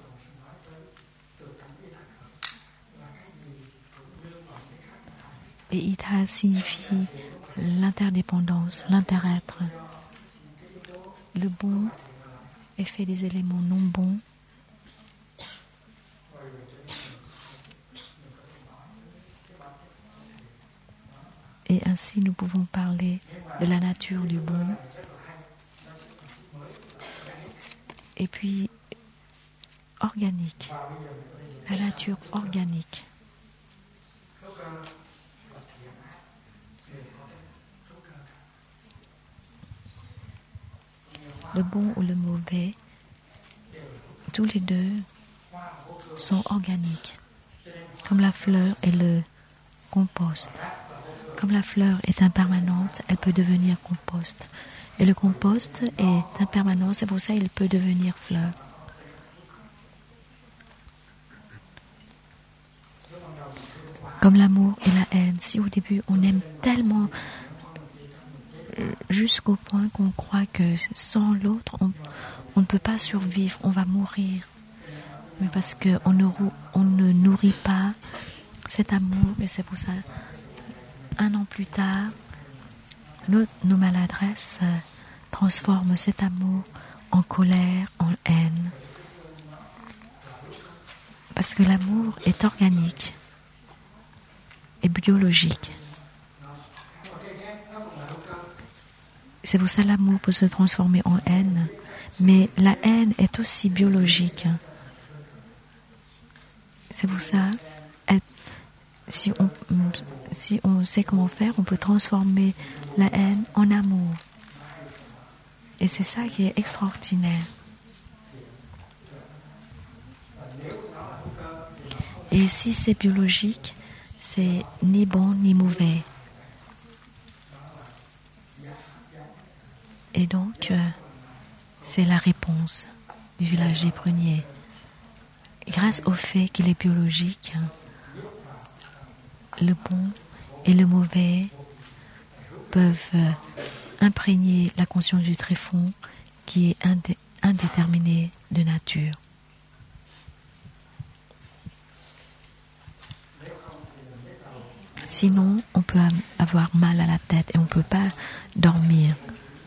Et Ita signifie l'interdépendance, l'inter-être. Le bon est fait des éléments non bons. Et ainsi nous pouvons parler de la nature du bon. Et puis organique, la nature organique. Le bon ou le mauvais, tous les deux sont organiques, comme la fleur et le compost. Comme la fleur est impermanente, elle peut devenir compost. Et le compost est impermanent, c'est pour ça qu'il peut devenir fleur. Comme l'amour et la haine. Si au début on aime tellement jusqu'au point qu'on croit que sans l'autre on ne peut pas survivre, on va mourir. Mais parce qu'on ne nourrit pas cet amour, et c'est pour ça, 1 an plus tard, nos maladresses transforment cet amour en colère, en haine. Parce que l'amour est organique et biologique. C'est pour ça que l'amour peut se transformer en haine, mais la haine est aussi biologique. C'est pour ça, si on sait comment faire, on peut transformer la haine en amour. Et c'est ça qui est extraordinaire. Et si c'est biologique, c'est ni bon ni mauvais. Et donc, c'est la réponse du villager prunier. Grâce au fait qu'il est biologique, le bon et le mauvais peuvent imprégner la conscience du tréfonds qui est indéterminée de nature. Sinon, on peut avoir mal à la tête et on ne peut pas dormir.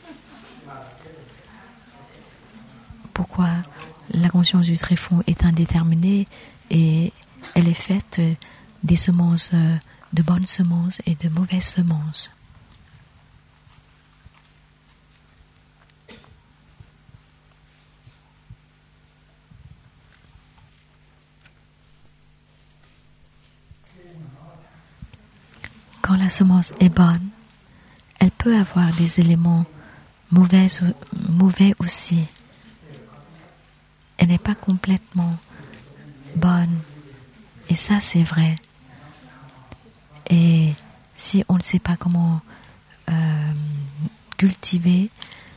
Pourquoi la conscience du tréfonds est indéterminée et elle est faite des semences, de bonnes semences et de mauvaises semences. Quand la semence est bonne, elle peut avoir des éléments mauvais aussi. Elle n'est pas complètement bonne. Et ça, c'est vrai. Et si on ne sait pas comment cultiver,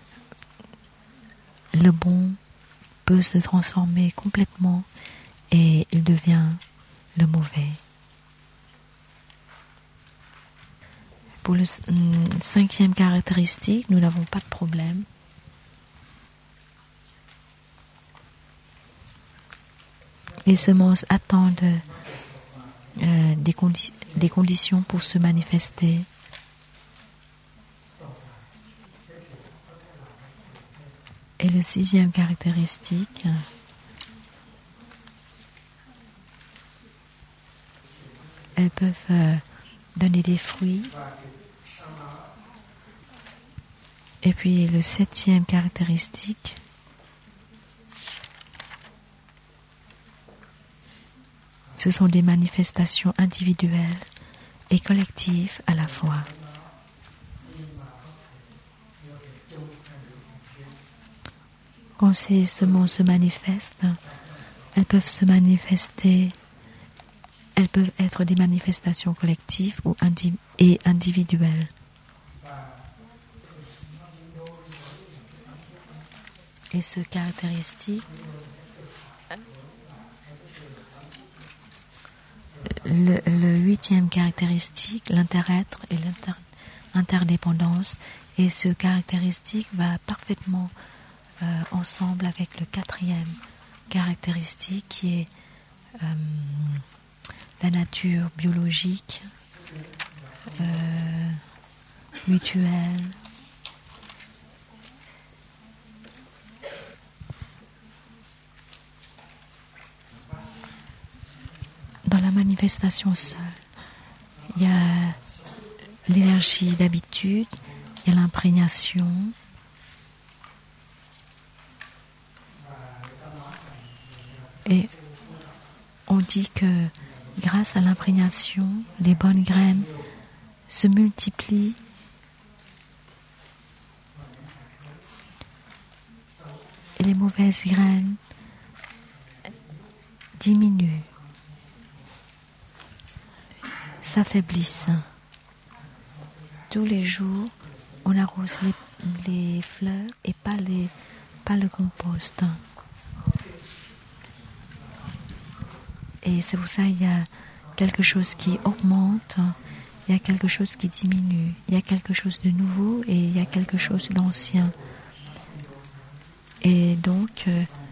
le bon peut se transformer complètement et il devient le mauvais. Pour le 5e caractéristique, nous n'avons pas de problème. Les semences attendent des conditions pour se manifester. Et le 6e caractéristique, elles peuvent donner des fruits. Et puis le 7e caractéristique, ce sont des manifestations individuelles et collectives à la fois. Quand ces semences se manifestent, elles peuvent être des manifestations collectives et individuelles. Et ce caractéristique, le 8e caractéristique, l'inter-être et l'interdépendance, et ce caractéristique va parfaitement ensemble avec le 4e caractéristique qui est la nature biologique, mutuelle, dans la manifestation seule. Il y a l'énergie d'habitude, il y a l'imprégnation, et on dit que grâce à l'imprégnation, les bonnes graines se multiplient et les mauvaises graines diminuent, s'affaiblissent. Tous les jours, on arrose les fleurs et pas le compost. Et c'est pour ça qu'il y a quelque chose qui augmente, il y a quelque chose qui diminue, il y a quelque chose de nouveau et il y a quelque chose d'ancien. Et donc,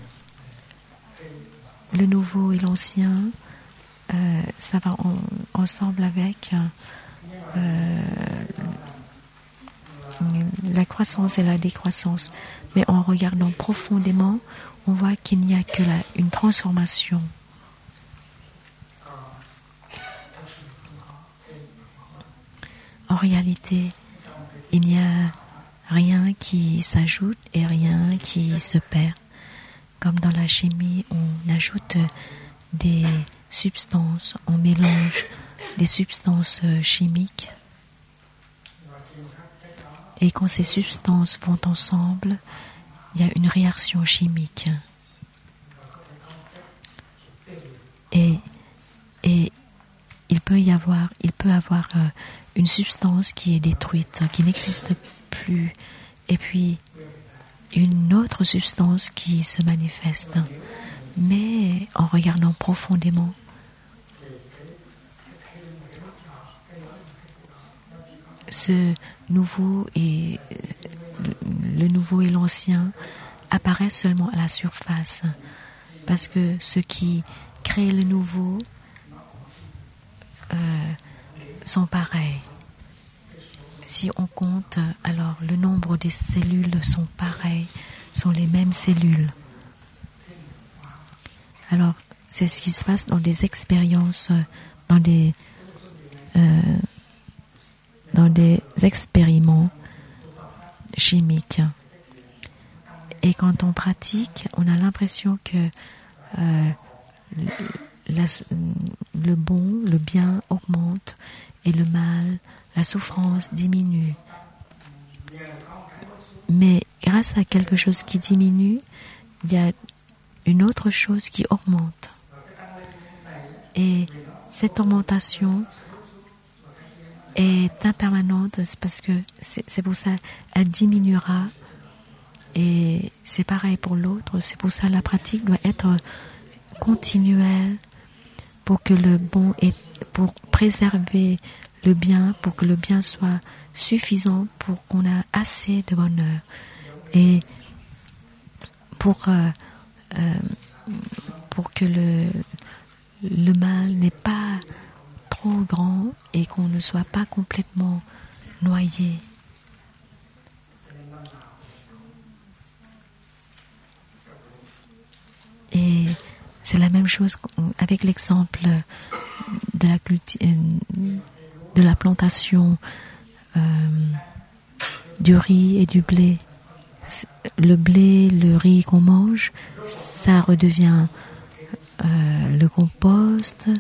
le nouveau et l'ancien, ça va ensemble avec la croissance et la décroissance. Mais en regardant profondément, on voit qu'il n'y a que une transformation. En réalité, il n'y a rien qui s'ajoute et rien qui se perd. Comme dans la chimie, on ajoute des substances, on mélange des substances chimiques. Et quand ces substances vont ensemble, il y a une réaction chimique. Et il peut avoir une substance qui est détruite, qui n'existe plus, et puis une autre substance qui se manifeste. Mais en regardant profondément, le nouveau et l'ancien apparaissent seulement à la surface, parce que ce qui crée le nouveau sont pareils. Si on compte, alors le nombre des cellules sont pareils, sont les mêmes cellules. Alors, c'est ce qui se passe dans des expériences, dans des expériments chimiques. Et quand on pratique, on a l'impression que le bon, le bien augmente et le mal, la souffrance diminue. Mais grâce à quelque chose qui diminue, il y a une autre chose qui augmente. Et cette augmentation est impermanente, parce que c'est pour ça elle diminuera. Et c'est pareil pour l'autre. C'est pour ça la pratique doit être continuelle pour que le bon pour préserver le bien, pour que le bien soit suffisant, pour qu'on ait assez de bonheur et pour que le mal n'est pas trop grand et qu'on ne soit pas complètement noyé. Et c'est la même chose avec l'exemple de la plantation du riz et du blé. Le blé, le riz qu'on mange, ça redevient le compost,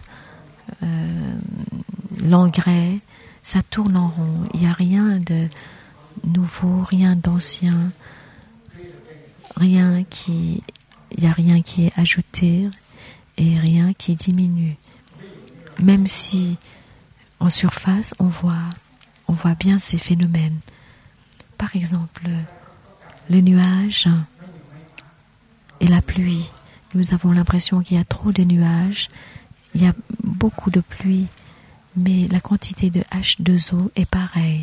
l'engrais, ça tourne en rond. Il n'y a rien de nouveau, rien d'ancien, il n'y a rien qui est ajouté et rien qui diminue. Même si en surface on voit bien ces phénomènes. Par exemple, le nuage et la pluie. Nous avons l'impression qu'il y a trop de nuages, il y a beaucoup de pluie, mais la quantité de H2O est pareille.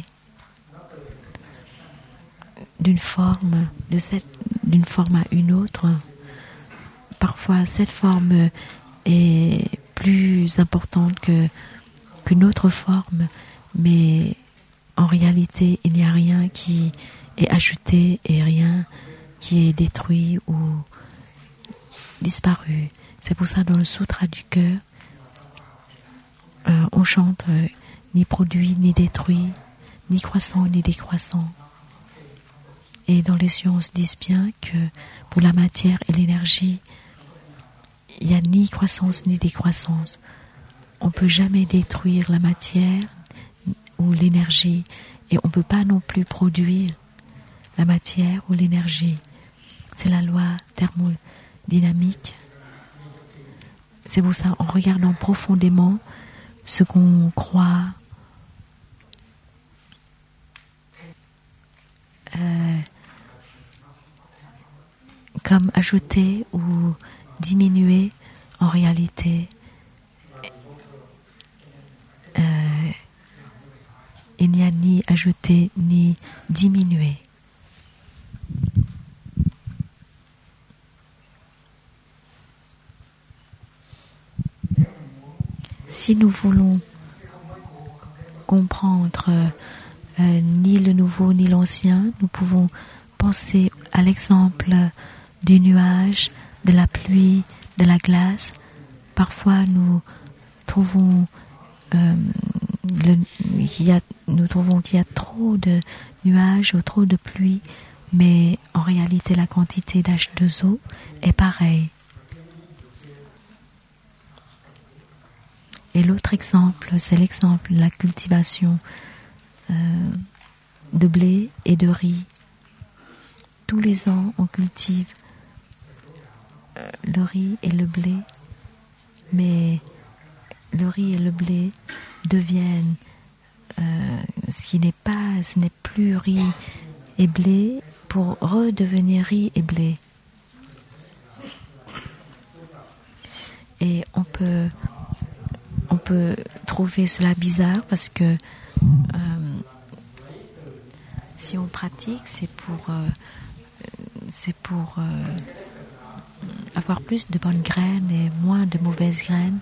D'une forme à une autre. Parfois, cette forme est plus importante qu'une autre forme, mais en réalité, il n'y a rien qui est ajouté et rien qui est détruit ou disparu. C'est pour ça, dans le Sutra du cœur, on chante ni produit, ni détruit, ni croissant, ni décroissant. Et dans les sciences disent bien que pour la matière et l'énergie, il n'y a ni croissance ni décroissance. On ne peut jamais détruire la matière ou l'énergie, et on ne peut pas non plus produire la matière ou l'énergie. C'est la loi thermodynamique. C'est pour ça, en regardant profondément ce qu'on croit comme ajouter ou diminuer, en réalité, il n'y a ni ajouté ni diminué. Si nous voulons comprendre ni le nouveau ni l'ancien, nous pouvons penser à l'exemple du nuage, de la pluie, de la glace. Parfois, nous trouvons qu'il y a trop de nuages ou trop de pluie, mais en réalité, la quantité d'H2O est pareille. Et l'autre exemple, c'est l'exemple de la cultivation de blé et de riz. Tous les ans, on cultive le riz et le blé, mais le riz et le blé deviennent ce n'est plus riz et blé pour redevenir riz et blé. Et on peut trouver cela bizarre parce que si on pratique, c'est pour avoir plus de bonnes graines et moins de mauvaises graines.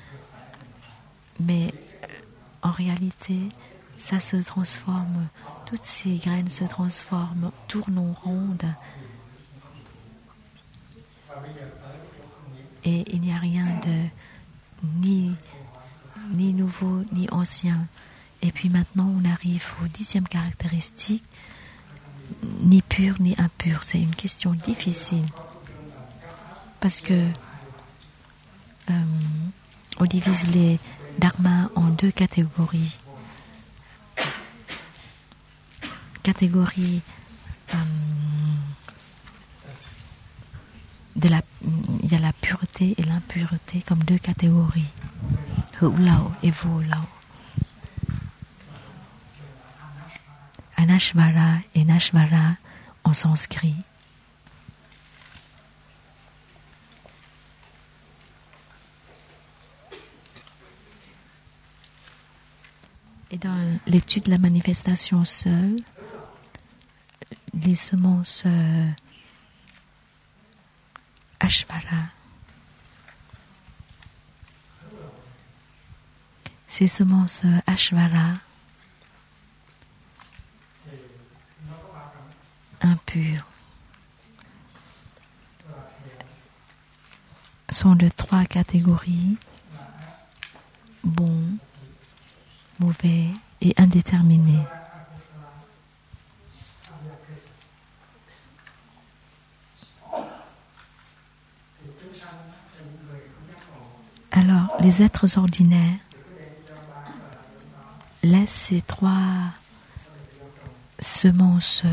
Mais en réalité, ça se transforme, toutes ces graines se transforment, tournent en ronde. Et il n'y a rien de ni nouveau ni ancien. Et puis maintenant, on arrive au 10e caractéristique, ni pur ni impur. C'est une question difficile parce que on divise les dharmas en deux catégories. Il y a la pureté et l'impureté comme deux catégories. Hữu-lậu et vô-lậu. Anashvara et Nashvara en sanskrit. Et dans l'étude de la manifestation seule, les semences Ashvara, ces semences Ashvara impures sont de 3 catégories: bons, mauvais et indéterminés. Alors, les êtres ordinaires laissent ces 3 semences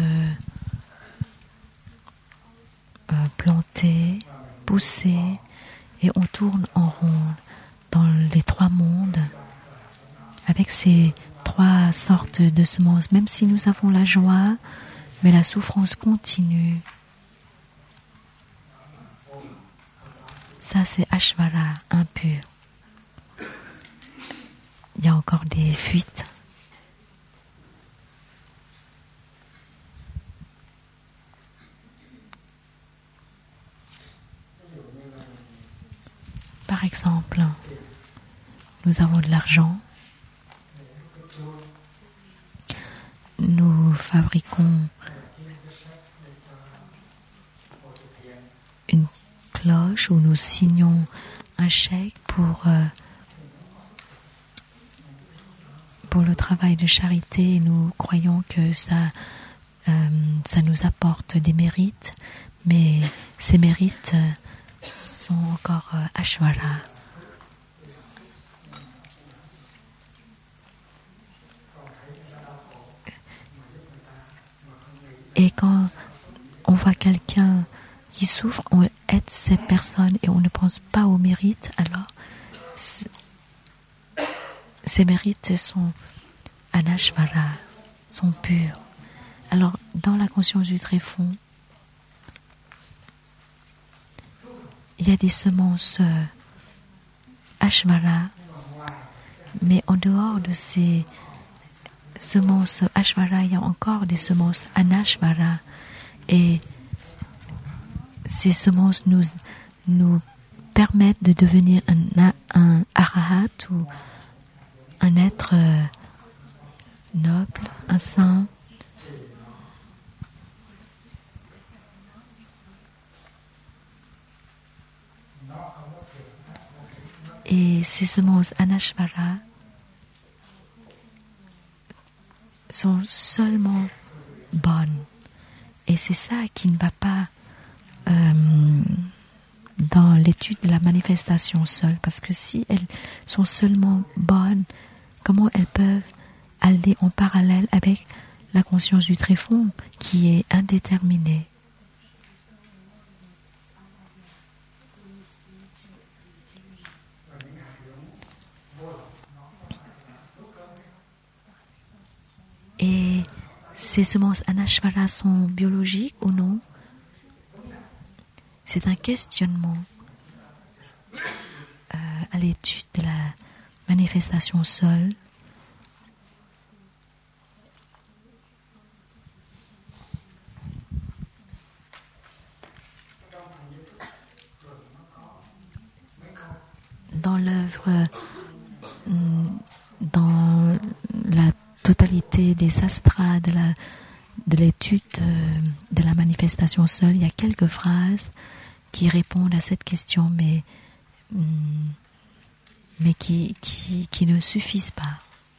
plantées, pousser, et on tourne en rond dans les 3 mondes avec ces 3 sortes de semences. Même si nous avons la joie, mais la souffrance continue. Ça, c'est Ashvara, impur. Il y a encore des fuites. Par exemple, nous avons de l'argent. Nous fabriquons une cloche où nous signons un chèque pour le travail de charité. Nous croyons que ça nous apporte des mérites, mais ces mérites sont encore Ashvara. Et quand on voit quelqu'un qui souffre, on aide cette personne et on ne pense pas au mérite, alors ces mérites sont Anashvara, sont purs. Alors, dans la conscience du tréfonds, il y a des semences Ashvara, mais en dehors de ces semences Ashvara, il y a encore des semences Anashvara. Et ces semences nous permettent de devenir un arahat ou un être noble, un saint. Et ces semences Anashvara sont seulement bonnes. Et c'est ça qui ne va pas dans l'étude de la manifestation seule. Parce que si elles sont seulement bonnes, comment elles peuvent aller en parallèle avec la conscience du tréfonds qui est indéterminée? Et ces semences Anashvara sont biologiques ou non? C'est un questionnement à l'étude de la manifestation seule. Dans l'œuvre, dans la totalité des sastras, de l'étude de la manifestation seule, il y a quelques phrases qui répondent à cette question, mais qui ne suffisent pas.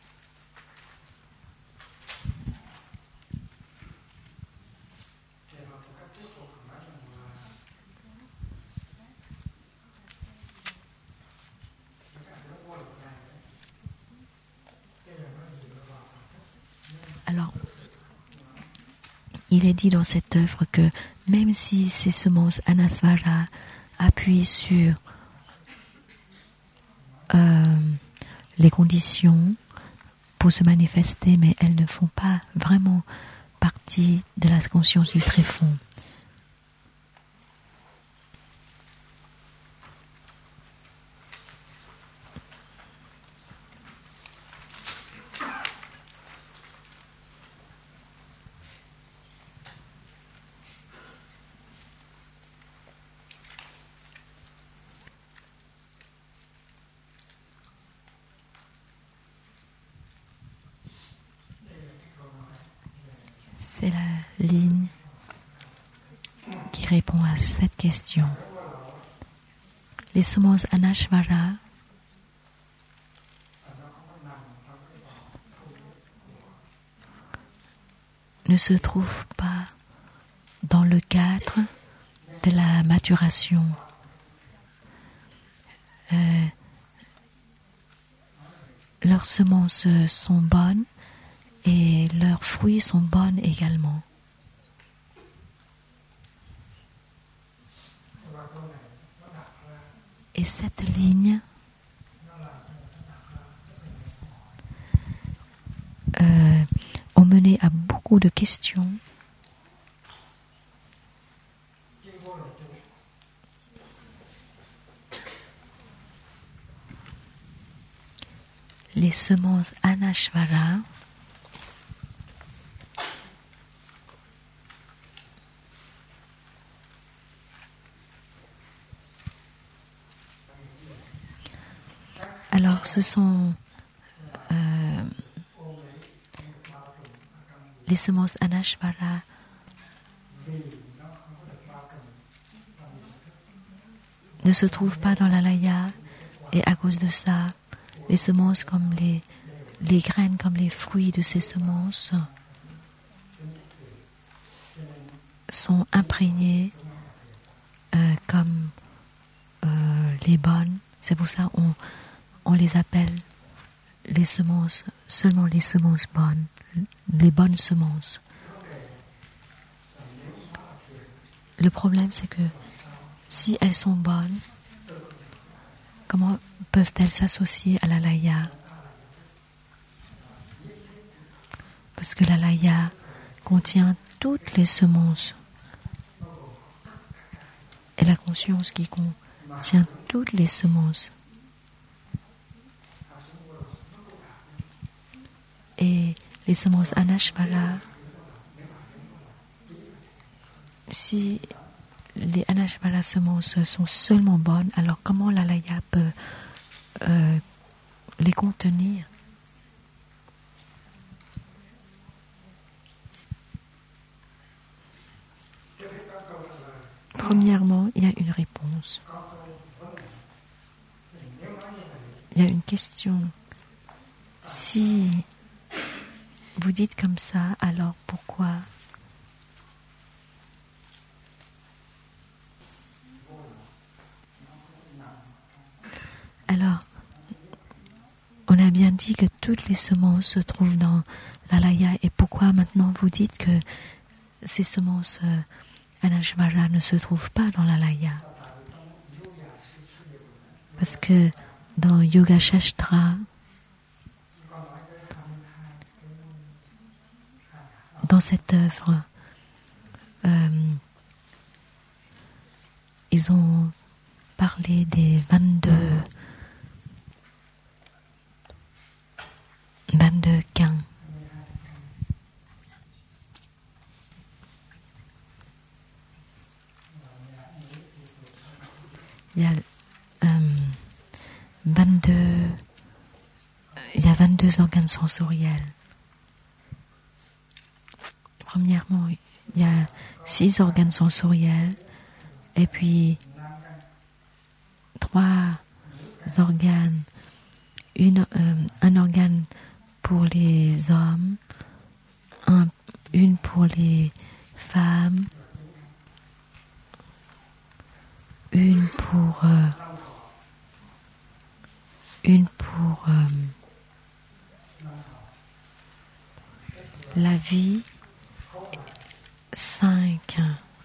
Alors, il est dit dans cette œuvre que même si ces semences Anasvara appuient sur les conditions pour se manifester, mais elles ne font pas vraiment partie de la conscience du tréfonds. C'est la ligne qui répond à cette question. Les semences Anashvara ne se trouvent pas dans le cadre de la maturation. Leurs semences sont bonnes et leurs fruits sont bonnes également. Et cette ligne ont mené à beaucoup de questions. Les semences Anashvara alors ce sont les semences Anashvara ne se trouvent pas dans la laya et à cause de ça les semences comme les graines comme les fruits de ces semences sont imprégnés comme les bonnes. C'est pour ça on les appelle les semences, seulement les semences bonnes, les bonnes semences. Le problème c'est que si elles sont bonnes, comment peuvent-elles s'associer à la laya? Parce que la laya contient toutes les semences. Et la conscience qui contient toutes les semences. Et les semences Anashvara, si les Anashvara semences sont seulement bonnes, alors comment l'alaya peut les contenir? Premièrement, il y a une réponse. Il y a une question. Si vous dites comme ça, alors pourquoi? Alors, on a bien dit que toutes les semences se trouvent dans l'alaya, et pourquoi maintenant vous dites que ces semences Anashvara ne se trouvent pas dans l'alaya? Parce que dans Yoga Shastra, dans cette œuvre, ils ont parlé des 22 gains. Il y a 22 organes sensoriels. Premièrement, il y a 6 organes sensoriels et puis 3 organes, un organe pour les hommes, une pour les femmes, une pour la vie, 5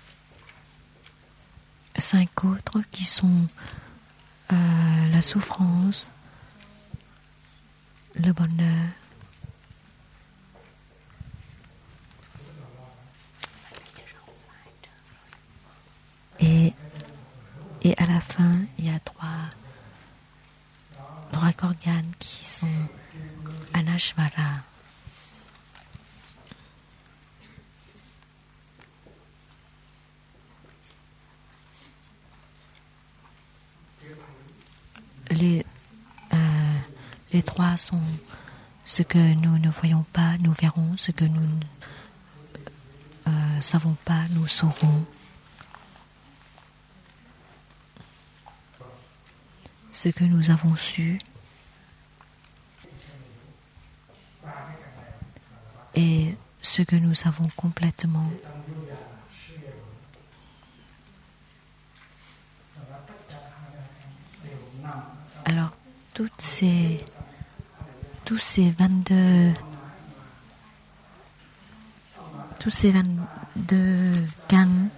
autres qui sont la souffrance, le bonheur, et à la fin il y a 3 organes qui sont Anashvara. Les 3 sont ce que nous ne voyons pas, nous verrons, ce que nous ne savons pas, nous saurons. Ce que nous avons su et ce que nous savons complètement. Alors, tous ces 22 gains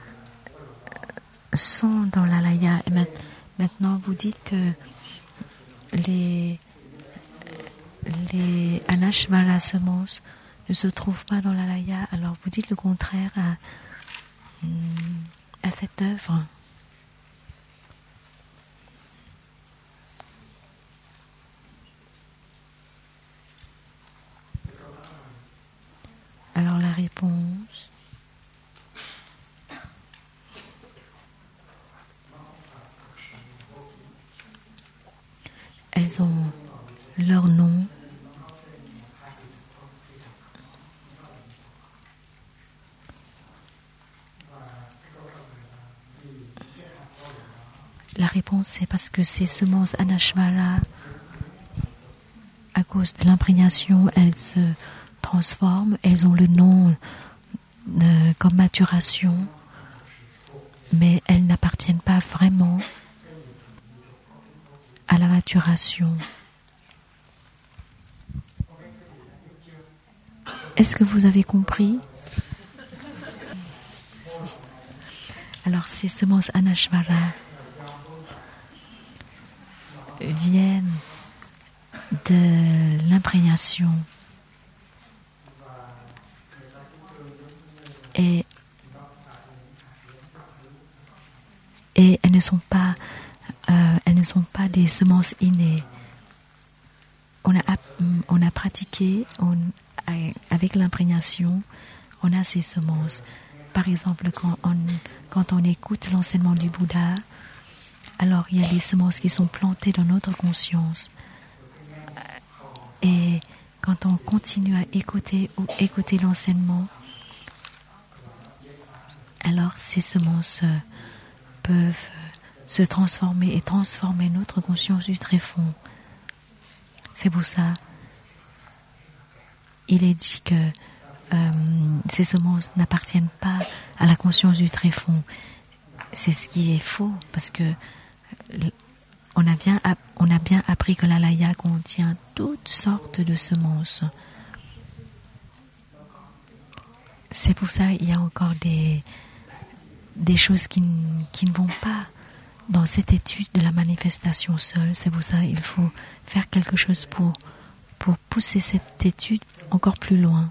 sont dans l'alaya. Et maintenant, vous dites que les Anashvara semences ne se trouvent pas dans l'alaya. Alors, vous dites le contraire à cette œuvre. Alors la réponse, elles ont leur nom, la réponse c'est parce que ces semences Anashvara, à cause de l'imprégnation, elles se transforment, elles ont le nom comme maturation, mais elles n'appartiennent pas vraiment à la maturation. Est-ce que vous avez compris? Alors ces semences Anashvara viennent de l'imprégnation. Et elles ne sont pas des semences innées. On a pratiqué, avec l'imprégnation, on a ces semences. Par exemple, quand on écoute l'enseignement du Bouddha, alors il y a des semences qui sont plantées dans notre conscience. Et quand on continue à écouter l'enseignement, alors ces semences peuvent se transformer et transformer notre conscience du tréfonds. C'est pour ça, il est dit que ces semences n'appartiennent pas à la conscience du tréfonds. C'est ce qui est faux, parce que on a bien appris que l'alaya contient toutes sortes de semences. C'est pour ça qu'il y a encore des choses qui ne vont pas dans cette étude de la manifestation seule. C'est pour ça qu'il faut faire quelque chose pour pousser cette étude encore plus loin.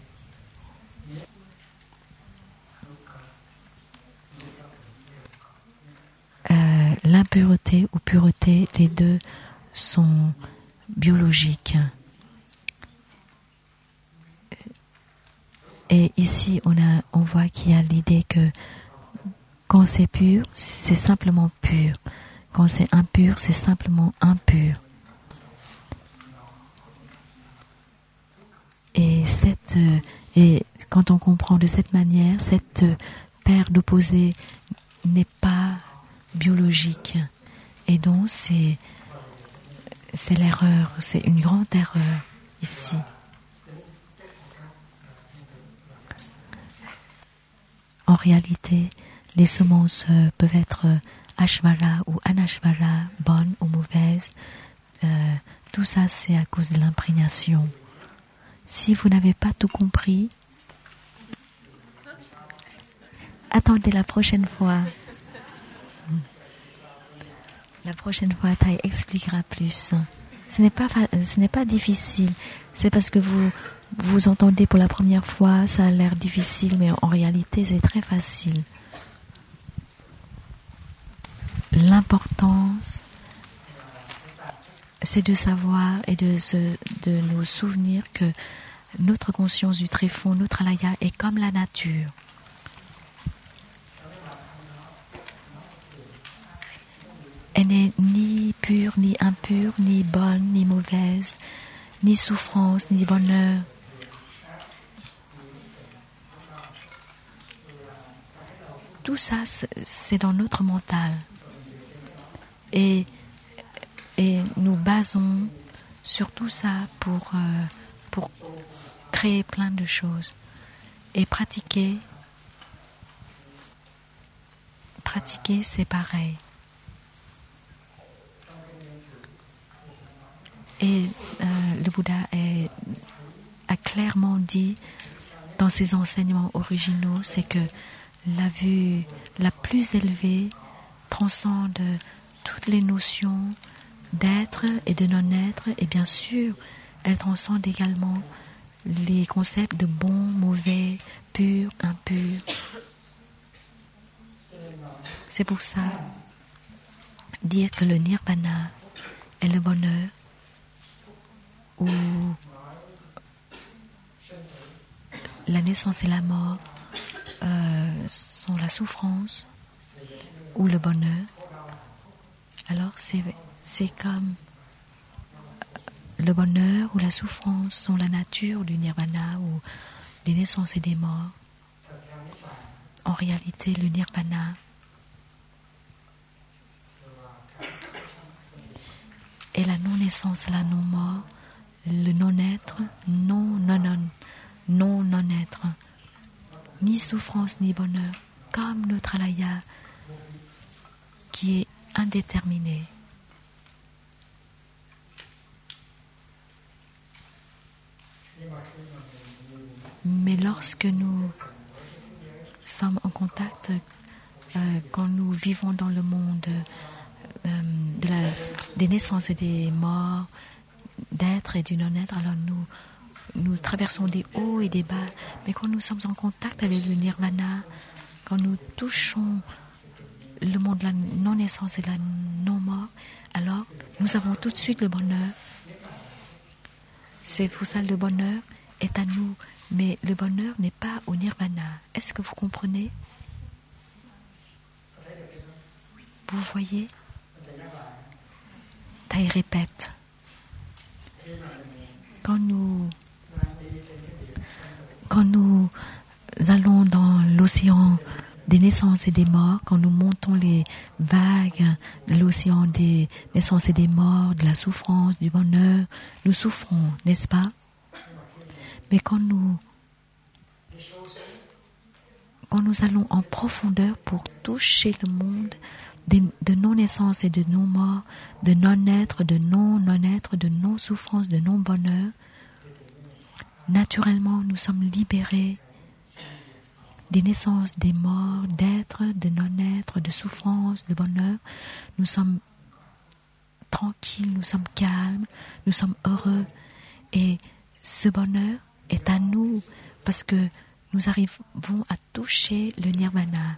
L'impureté ou pureté, les deux sont biologiques. Et ici, on voit qu'il y a l'idée que quand c'est pur, c'est simplement pur. Quand c'est impur, c'est simplement impur. Et quand on comprend de cette manière, cette paire d'opposés n'est pas biologique. Et donc, c'est l'erreur, c'est une grande erreur ici. En réalité, les semences peuvent être ashvara ou anashvara, bonnes ou mauvaises. Tout ça, c'est à cause de l'imprégnation. Si vous n'avez pas tout compris, attendez la prochaine fois. La prochaine fois, Thay expliquera plus. Ce n'est pas difficile. C'est parce que vous entendez pour la première fois, ça a l'air difficile, mais en réalité, c'est très facile. L'importance, c'est de savoir et de nous souvenir que notre conscience du tréfonds, notre alaya, est comme la nature. Elle n'est ni pure, ni impure, ni bonne, ni mauvaise, ni souffrance, ni bonheur. Tout ça, c'est dans notre mental. Et nous basons sur tout ça pour créer plein de choses. Et pratiquer, c'est pareil. Et le Bouddha a clairement dit dans ses enseignements originaux, c'est que la vue la plus élevée transcende toutes les notions d'être et de non-être, et bien sûr, elle transcende également les concepts de bon, mauvais, pur, impur. C'est pour ça, dire que le nirvana est le bonheur, ou la naissance et la mort sont la souffrance ou le bonheur, alors c'est comme le bonheur ou la souffrance sont la nature du nirvana ou des naissances et des morts. En réalité, le nirvana est la non-naissance, la non-mort, le non-être, non-non-être, ni souffrance ni bonheur, comme notre alaya qui est indéterminé. Mais lorsque nous sommes en contact, quand nous vivons dans le monde des naissances et des morts, d'être et du non-être, alors nous traversons des hauts et des bas. Mais quand nous sommes en contact avec le nirvana, quand nous touchons le monde de la non-naissance et de la non-mort, alors nous avons tout de suite le bonheur. C'est pour ça que le bonheur est à nous, mais le bonheur n'est pas au nirvana. Est-ce que vous comprenez? Vous voyez? Thaï répète. Quand nous allons dans l'océan des naissances et des morts, quand nous montons les vagues de l'océan des naissances et des morts, de la souffrance, du bonheur, nous souffrons, n'est-ce pas? Mais quand nous allons en profondeur pour toucher le monde de non-naissance et de non-mort, de non-être, de non-non-être, de non-souffrance, de non-bonheur, naturellement nous sommes libérés des naissances, des morts, d'être, de non-être, de souffrance, de bonheur. Nous sommes tranquilles, nous sommes calmes, nous sommes heureux. Et ce bonheur est à nous parce que nous arrivons à toucher le nirvana.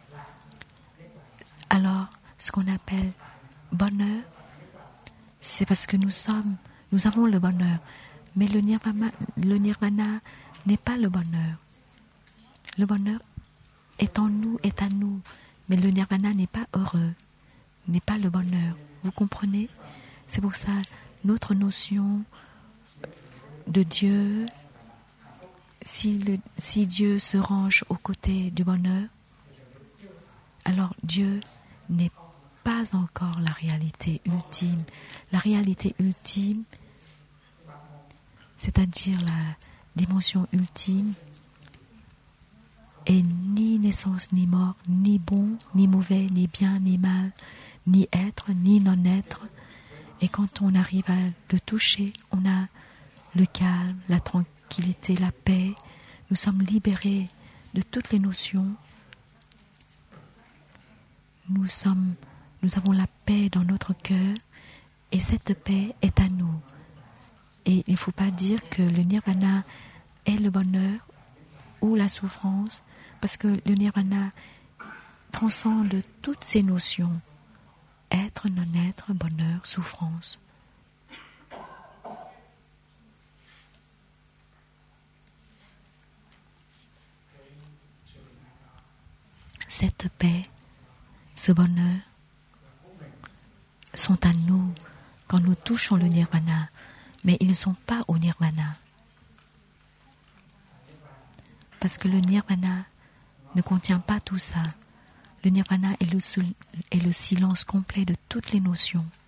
Alors, ce qu'on appelle bonheur, c'est parce que nous avons le bonheur. Mais le nirvana n'est pas le bonheur. Le bonheur est en nous, est à nous. Mais le nirvana n'est pas heureux, n'est pas le bonheur. Vous comprenez? C'est pour ça, notre notion de Dieu, si Dieu se range aux côtés du bonheur, alors Dieu n'est pas encore la réalité ultime. La réalité ultime, c'est-à-dire la dimension ultime, est ni naissance ni mort, ni bon, ni mauvais, ni bien, ni mal, ni être, ni non-être. Et quand on arrive à le toucher, on a le calme, la tranquillité, la paix. Nous sommes libérés de toutes les notions. Nous avons la paix dans notre cœur et cette paix est à nous. Et il ne faut pas dire que le nirvana est le bonheur ou la souffrance, parce que le nirvana transcende toutes ces notions. Être, non-être, bonheur, souffrance. Cette paix, ce bonheur sont à nous quand nous touchons le nirvana, mais ils ne sont pas au nirvana. Parce que le nirvana ne contient pas tout ça. Le nirvana est le silence complet de toutes les notions.